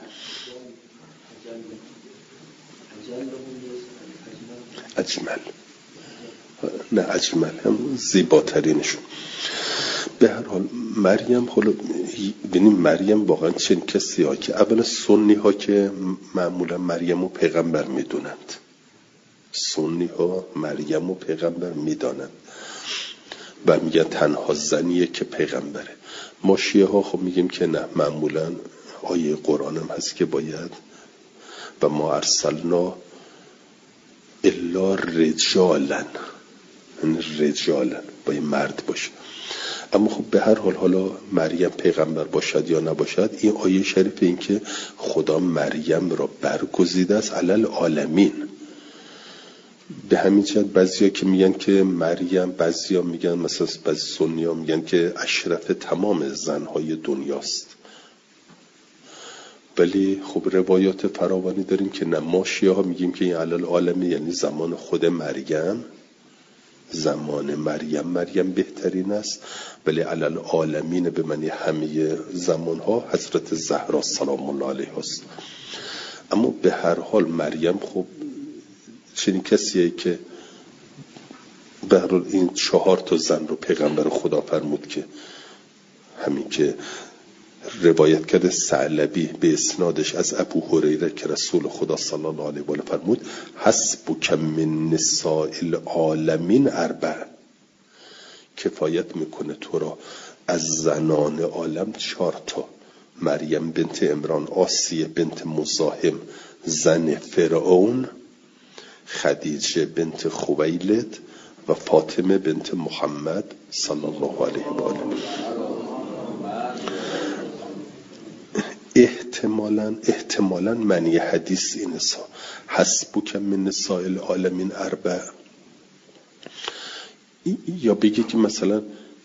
اجمل نه اجمل هم زیباترینشون. به هر حال مریم، حالا ببینیم مریم واقعا چنین کسی ها که اول سنی ها که معمولا مریم رو پیغمبر میدونند، سنی ها مریم رو پیغمبر میدانند و میگن تنها زنیه که پیغمبره. ما شیعه ها خب میگیم که نه، معمولا آیه قرآن هم هست که باید و ما ارسلنا الا رجالا، رجالا باید مرد باشه. اما خب به هر حال حالا مریم پیغمبر باشد یا نباشد، این آیه شریف این که خدا مریم را برگزیده است علی العالمین. به همین جهت بعضیا که میگن که مریم، بعضیا میگن مثلا بعضی سنی ها میگن که اشرف تمام زنهای دنیاست، ولی خب روایات فراوانی داریم که نه، ما شیعه ها میگیم که این علی العالمین یعنی زمان خود مریم، زمان مریم مریم بهترین است، ولی علی العالمین به معنی همه زمان ها حضرت زهرا سلام الله علیها است. اما به هر حال مریم خب چنین کسیه که به هر حال این چهار تا زن رو پیغمبر خدا فرمود که همین که روایت کرده ثعلبی به اسنادش از ابو هریره که رسول خدا صلی الله علیه و آله فرمود حسبک من نساء العالمین اربع، کفایت میکنه تو را از زنان عالم چهار تا: مریم بنت عمران، آسیه بنت مزاحم زن فرعون، خدیجه بنت خویلد و فاطمه بنت محمد صلی الله علیه و آله. احتمالاً احتمالاً معنی حدیث این است: حسبک من نساء العالمین اربع، یا بگی که مثلا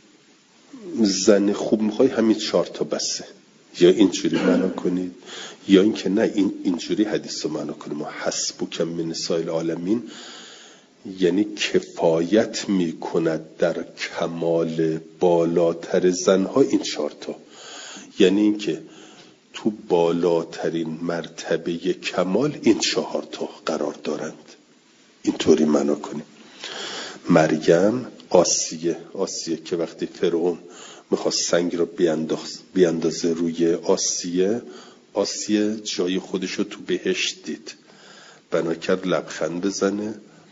زن خوب میخوای همین چهار تا بسه، یا اینجوری معنا کنید، یا اینکه نه این اینجوری حدیث رو معنا کنیم: حسبک من نساء العالمین یعنی کفایت می کند در کمال بالاتر زنها این چهارتا. یعنی اینکه تو بالاترین مرتبه کمال این چهارتا قرار دارند. اینطوری معنا کنیم. مریم، آسیه آسیه که وقتی فرعون میخواست سنگ رو بیانداز بیاندازه روی آسیه، آسیه جای خودش رو تو بهشت دید، بنا کرد لبخند بزنه.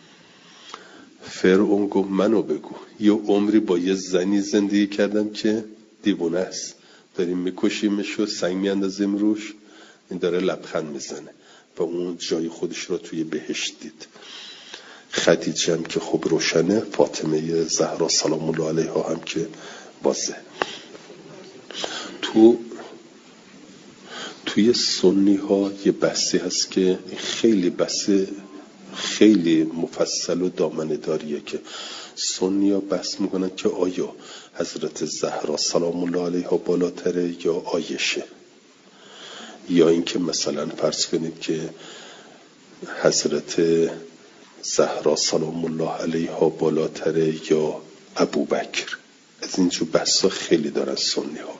فرعون گفت منو بگو، یه عمری با یه زنی زندگی کردم که دیوونه است، داریم میکشیمش و سنگ میاندازیم روش، این داره لبخند میزنه و اون جای خودش رو توی بهشت دید. خدیجه هم که خب روشنه، فاطمه زهرا سلام الله علیها هم که واضحه. تو توی سنی ها یه بحثی هست که خیلی بحث خیلی مفصل و دامنه‌داریه که سنی ها بحث میکنن که آیا حضرت زهرا سلام الله علیها بالاتره یا عایشه، یا اینکه مثلا فرض کنید که حضرت زهرا سلام الله علیها بالاتره یا ابوبکر. از اینجور بحثا خیلی دارن سنی ها.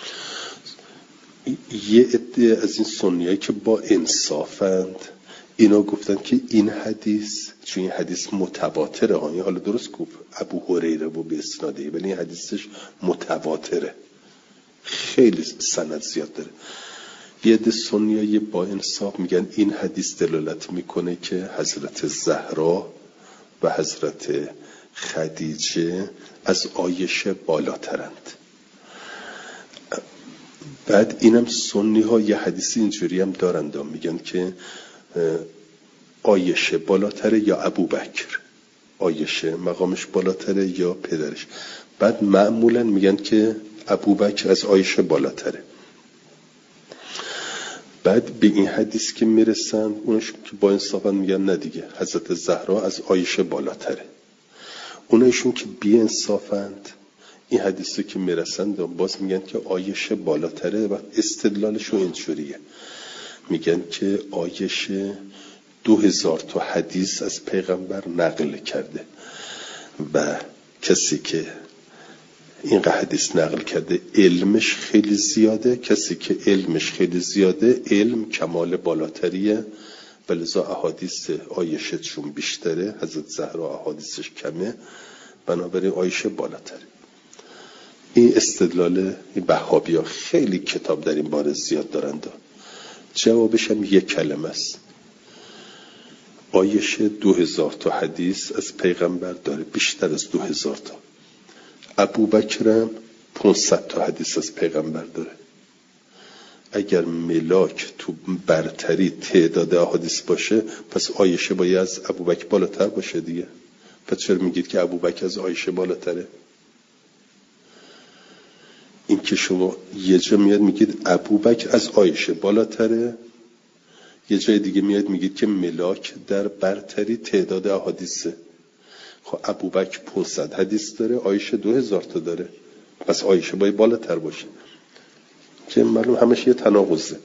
یه عده از این سنی هایی که با انصافند اینا گفتن که این حدیث، چون این حدیث متواتره، آنی حالا درست گفت ابو هریره و به اسناده، ولی این حدیثش متواتره، خیلی سند زیاد داره. یه عده سنی های با انصاف میگن این حدیث دلالت میکنه که حضرت زهرا و حضرت خدیجه از عایشه بالاترند. بعد اینم سنی ها یه حدیثی اینجوری هم دارند، میگن که عایشه بالاتره یا ابوبکر، عایشه مقامش بالاتره یا پدرش. بعد معمولا میگن که ابوبکر از عایشه بالاتره. بعد به این حدیث که میرسن اونش که با انصافن میگن نه دیگه حضرت زهرا از عایشه بالاتره. اونایشون که بی انصافند این حدیثی که میرسن باز میگن که عایشه بالاتره و استدلالشون اینجوریه، میگن که عایشه دو هزار تا حدیث از پیغمبر نقل کرده و کسی که این حدیث نقل کرده علمش خیلی زیاده. کسی که علمش خیلی زیاده علم کمال بالاتریه، ولذا احادیث عایشه چون بیشتره، حضرت زهرا احادیثش کمه، بنابراین عایشه بالاتره. این استدلال وهابی‌ها خیلی کتاب در این باره زیاد دارند. جوابش هم یک کلمه است. عایشه دو هزار تا حدیث از پیغمبر داره، بیشتر از دو هزار تا. ابوبکرم پانصد تا حدیث از پیغمبر داره. اگر ملاک تو برتری تعداد احادیث باشه، پس عایشه باید از ابوبکر بالاتر باشه دیگه. پس چرا میگید که ابوبکر از عایشه بالاتره؟ این که شما یه جا میاد میگید ابوبکر از عایشه بالاتره، یه جای دیگه میاد میگید که ملاک در برتری تعداد احادیثه. خب ابوبکر پانصد حدیث داره، عایشه دو هزار تا داره، پس عایشه باید بالاتر باشه، که معلوم همش یه تناقضه.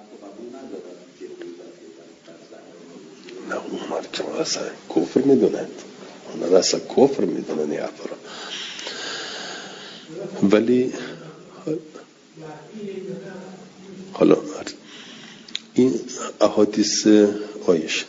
نه اون که اصلا کفر میدونند، اون اصلا کفر میدونن این حرفا. ولی حالا این احادیث عایشه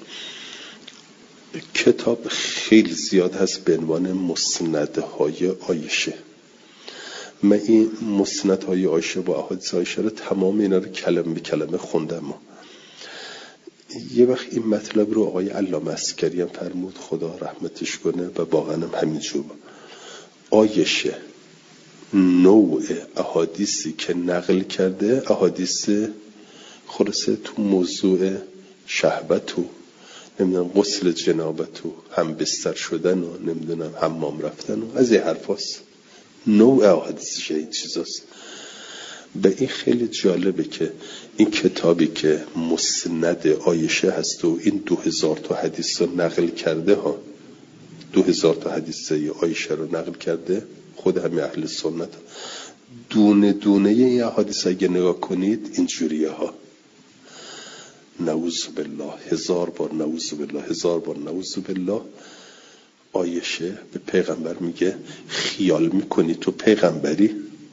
کتاب خیلی زیاد هست به عنوان مسندهای عایشه. من این مسندهای عایشه و احادیث عایشه رو تمام اینا رو کلمه به کلمه خوندم. یه وقت این مطلب رو آقای علامه عسکری هم فرمود، خدا رحمتش کنه، و واقعا هم همینجور. عایشه نوع احادیثی که نقل کرده احادیث خلاصه تو موضوع شهوت و نمیدونم غسل جنابت و هم بستر شدن و نمیدونم حمام رفتن و از این حرفاست. نوع احادیثش این چیزاست. به این خیلی جالبه که این کتابی که مسند عایشه هست و این دو هزار تا حدیث رو نقل کرده ها، دو هزار تا حدیث عایشه رو نقل کرده، خود همه اهل سنت دونه دونه این احادیث اگه نگاه کنید اینجوریه ها. نعوذ بالله، هزار بار نعوذ بالله، هزار بار نعوذ بالله. عایشه به پیغمبر میگه خیال میکنی تو پیغمبری؟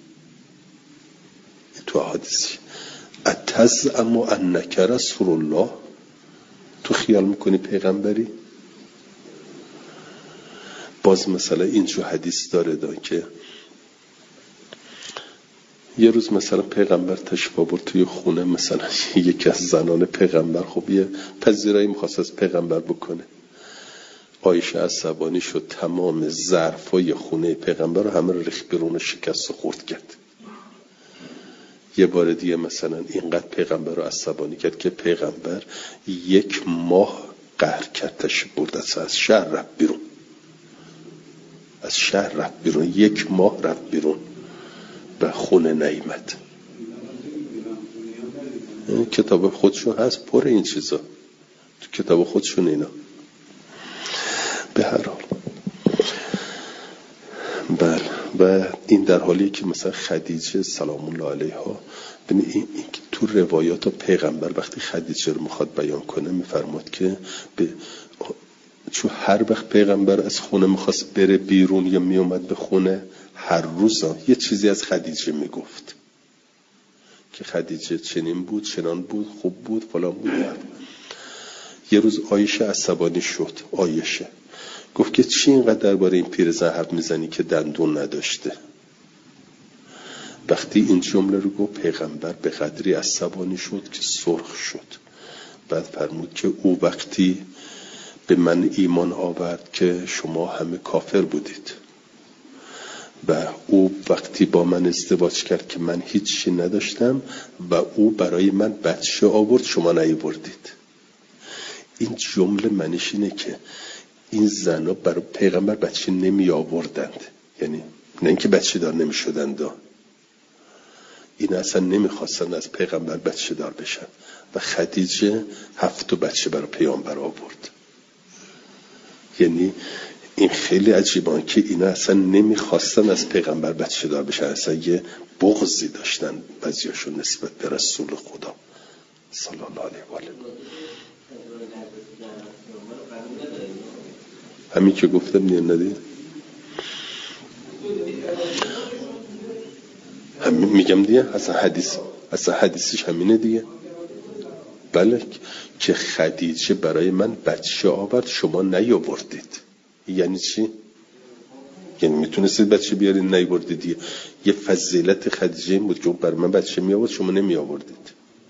تو حدیثی اتزعم انک رسول الله، تو خیال میکنی پیغمبری؟ باز مثلا اینجور حدیث داره دان که یه روز مثلا پیغمبر تشریف آورد توی خونه، مثلا یکی از زنان پیغمبر خب یه پذیرایی میخواست از پیغمبر بکنه. عایشه عصبانی شد، تمام ظرفای خونه پیغمبر رو همه رو ریخت بیرون، شکست و خورد کرد. یه بار دیگه مثلا اینقدر پیغمبر رو عصبانی کرد که پیغمبر یک ماه قهر کرد، تشریف برد از شهر رفت بیرون، از شهر رفت بیرون، یک ماه رفت بیرون به خونه نیامد. کتاب خودشون هست پر این چیزا، تو کتاب خودشون اینا. به هر حال بله، و این در حالی که مثلا خدیجه سلام الله علیها، این, این تو روایات پیغمبر وقتی خدیجه رو میخواد بیان کنه میفرماد که به چون هر وقت پیغمبر از خونه میخواست بره بیرون یا میومد به خونه، هر روز یه چیزی از خدیجه میگفت که خدیجه چنین بود، چنان بود، خوب بود، فلان بود. یه روز عایشه عصبانی شد. عایشه گفت که چی اینقدر درباره این پیرزن حرف میزنی که دندون نداشته؟ وقتی این جمله رو گفت پیغمبر به قدری عصبانی شد که سرخ شد. بعد فرمود که او وقتی به من ایمان آورد که شما همه کافر بودید، و او وقتی با من ازدواج کرد که من هیچی نداشتم و او برای من بچه آورد، شما نیاوردید. این جمله معنیش اینه که این زنها برای پیغمبر بچه نمی آوردند، یعنی نه اینکه بچه دار نمی شدند، این اصلا نمی خواستن از پیغمبر بچه دار بشن. و خدیجه هفت بچه برای پیغمبر آورد. یعنی این خیلی عجیبه که اینا اصلا نمیخواستن از پیغمبر بچه دار بشن، اصلا یه بغضی داشتن بعضیاشون نسبت به رسول خدا صلی الله علیه و آله. همین که گفتم نیان ندید، همین میگم دیگه، اصلا حدیث اصلا حدیثش همینه دیگه. بله که خدیجه برای من بچه آورد، شما نیاوردید. یعنی چی؟ یعنی میتونستید بچه بیارید نیاوردید دیگه. یه فضیلت خدیجه این بود که اون برای من بچه می آورد، شما نمی آوردید.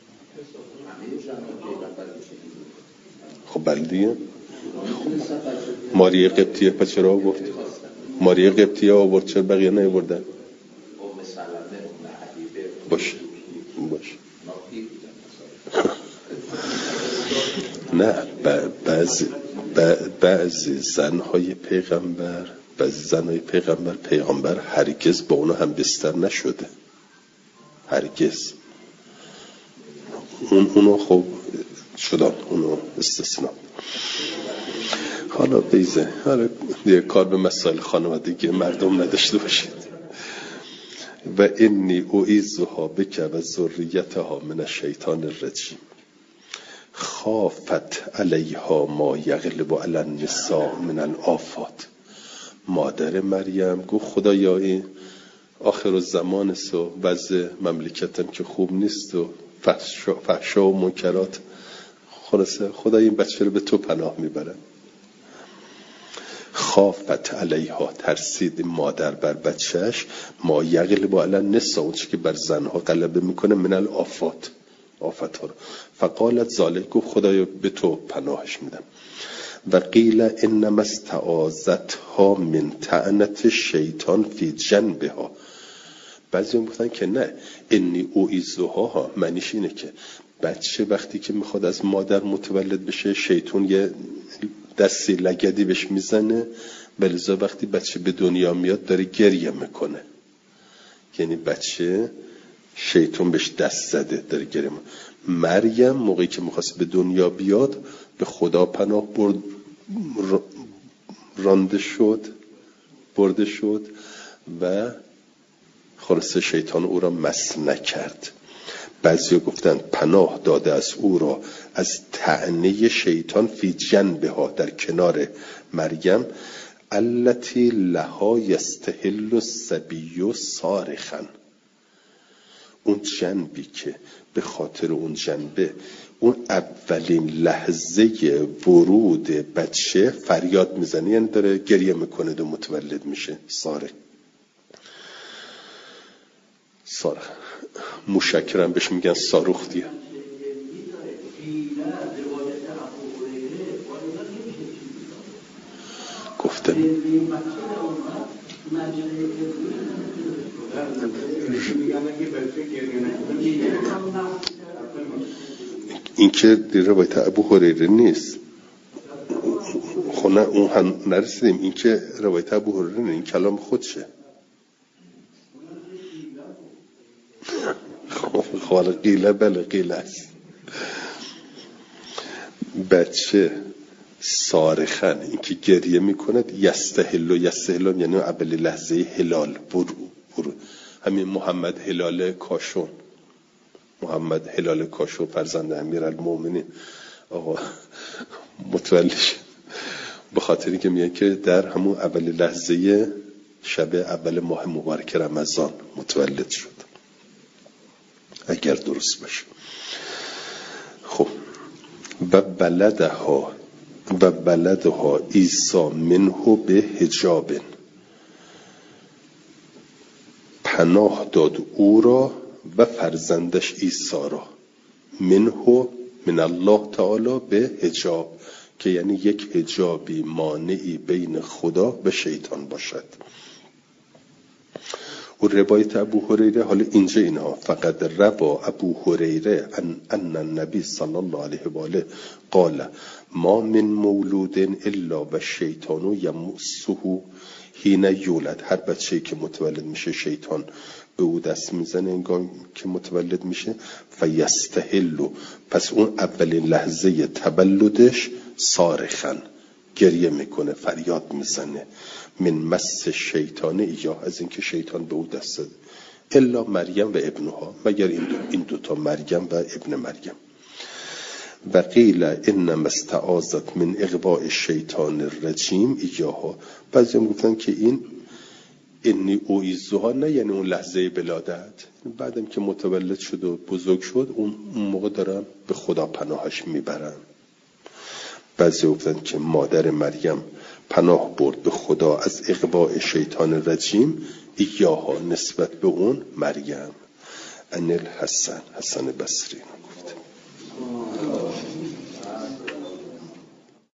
خب بله دیگه. ماریا قبطیه پس چرا آورد؟ ماریا قبطیه آورد، چرا بقیه نیاوردن؟ باشه باشه نه بعضی بعضی زنهای پیغمبر بعضی زنهای پیغمبر پیغمبر هرگز با اونا هم بستر نشده، هرگز. اون اونو خب شدن، اونو استثناء. حالا بیزه حالا دیگه کار به مسائل خانوادگی مردم نداشته باشید. و انی اعیذها بک و ذریتها من الشیطان الرجیم خافت علیها ما یغلب علی النساء من الآفات. مادر مریم گفت خدایا این آخر الزمان است و وضع مملکتم که خوب نیست و فحشا و منکرات، خلاصه خدا این بچه رو به تو پناه میبرم. خافت علیها، ترسید مادر بر بچهش، ما یغلب علی النساء، اون چی که بر زنها غلبه میکنه، من الآفات، آفت ها رو. فقالت ذالک، گفت خدایا به تو پناهش میدم. و قیل انما استعاذتها من طعنت شیطان فی جنبها. بعضی گفتن که نه، انی اعیذها معنیش اینه که بچه وقتی که میخواد از مادر متولد بشه، شیطان یه دستی لگدی بهش میزنه، ولذا وقتی بچه به دنیا میاد داره گریه میکنه. یعنی بچه شیطان بهش دست زده، داره گریه میکنه. مریم موقعی که میخواست به دنیا بیاد به خدا پناه برد، رانده شد، برده شد و خلاصه شیطان او را مس نکرد. بعضی گفتن پناه داده از او را از طعنه شیطان فی جنبها، در کنار مریم، التي لها یستهل الصبی صارخا، اون جنبی که به خاطر اون جنبه اون اولین لحظه ورود بچه فریاد میزنه، یعنی داره گریه میکنه و متولد میشه. صارخ صارخ مشکرم بهش میگن صاروخ دیگه. گفتم این که روایت ابو هریره نیست، خونه اون هم نرسیدیم. این که روایت ابو هریره نیست، این کلام خودشه. خواهر قیله بله قیله است. بچه صارخن، این که گریه میکند. یستهل و یستهل یعنی اول لحظه هلال برو برو. همین محمد هلال کاشون، محمد هلال کاشون فرزند امیرالمومنین آقا متولد شد، به خاطری که میگه که در همون اول لحظه شب اول ماه مبارک رمضان متولد شد، اگر درست باشه. خب و بلدها و بلدها عیسی منه به حجاب، پناه داد او را و فرزندش عیسی را، منه من الله تعالی به حجاب، که یعنی یک حجابی مانعی بین خدا و شیطان باشد. و روایت ابو هریره، حالا اینجا اینها فقط روا ابو هریره ان ان النبی صلی الله علیه و آله قال ما من مولود الا و شیطان یمسه حین یولد. هر بچه‌ای که متولد میشه شیطان به او دست میزنه انگار که متولد میشه. فیستهل، پس اون اولین لحظه تولدش صارخن، گریه میکنه، فریاد میزنه. من مس شیطان، یا از اینکه شیطان به او دست زده. الا مریم و ابنها، مگر این دو این دوتا مریم و ابن مریم. و قیل انما استعاذت من اغواء الشیطان الرجیم ایاها. بعضی هم گفتن که این انی اویزوها نه یعنی اون لحظه ولادت، بعدم که متولد شد و بزرگ شد اون موقع دارن به خدا پناهش میبرن. بعضی گفتن که مادر مریم پناه برد به خدا از اغواء شیطان رجیم ایاها، نسبت به اون مریم. ان الحسن حسن بصری گفته.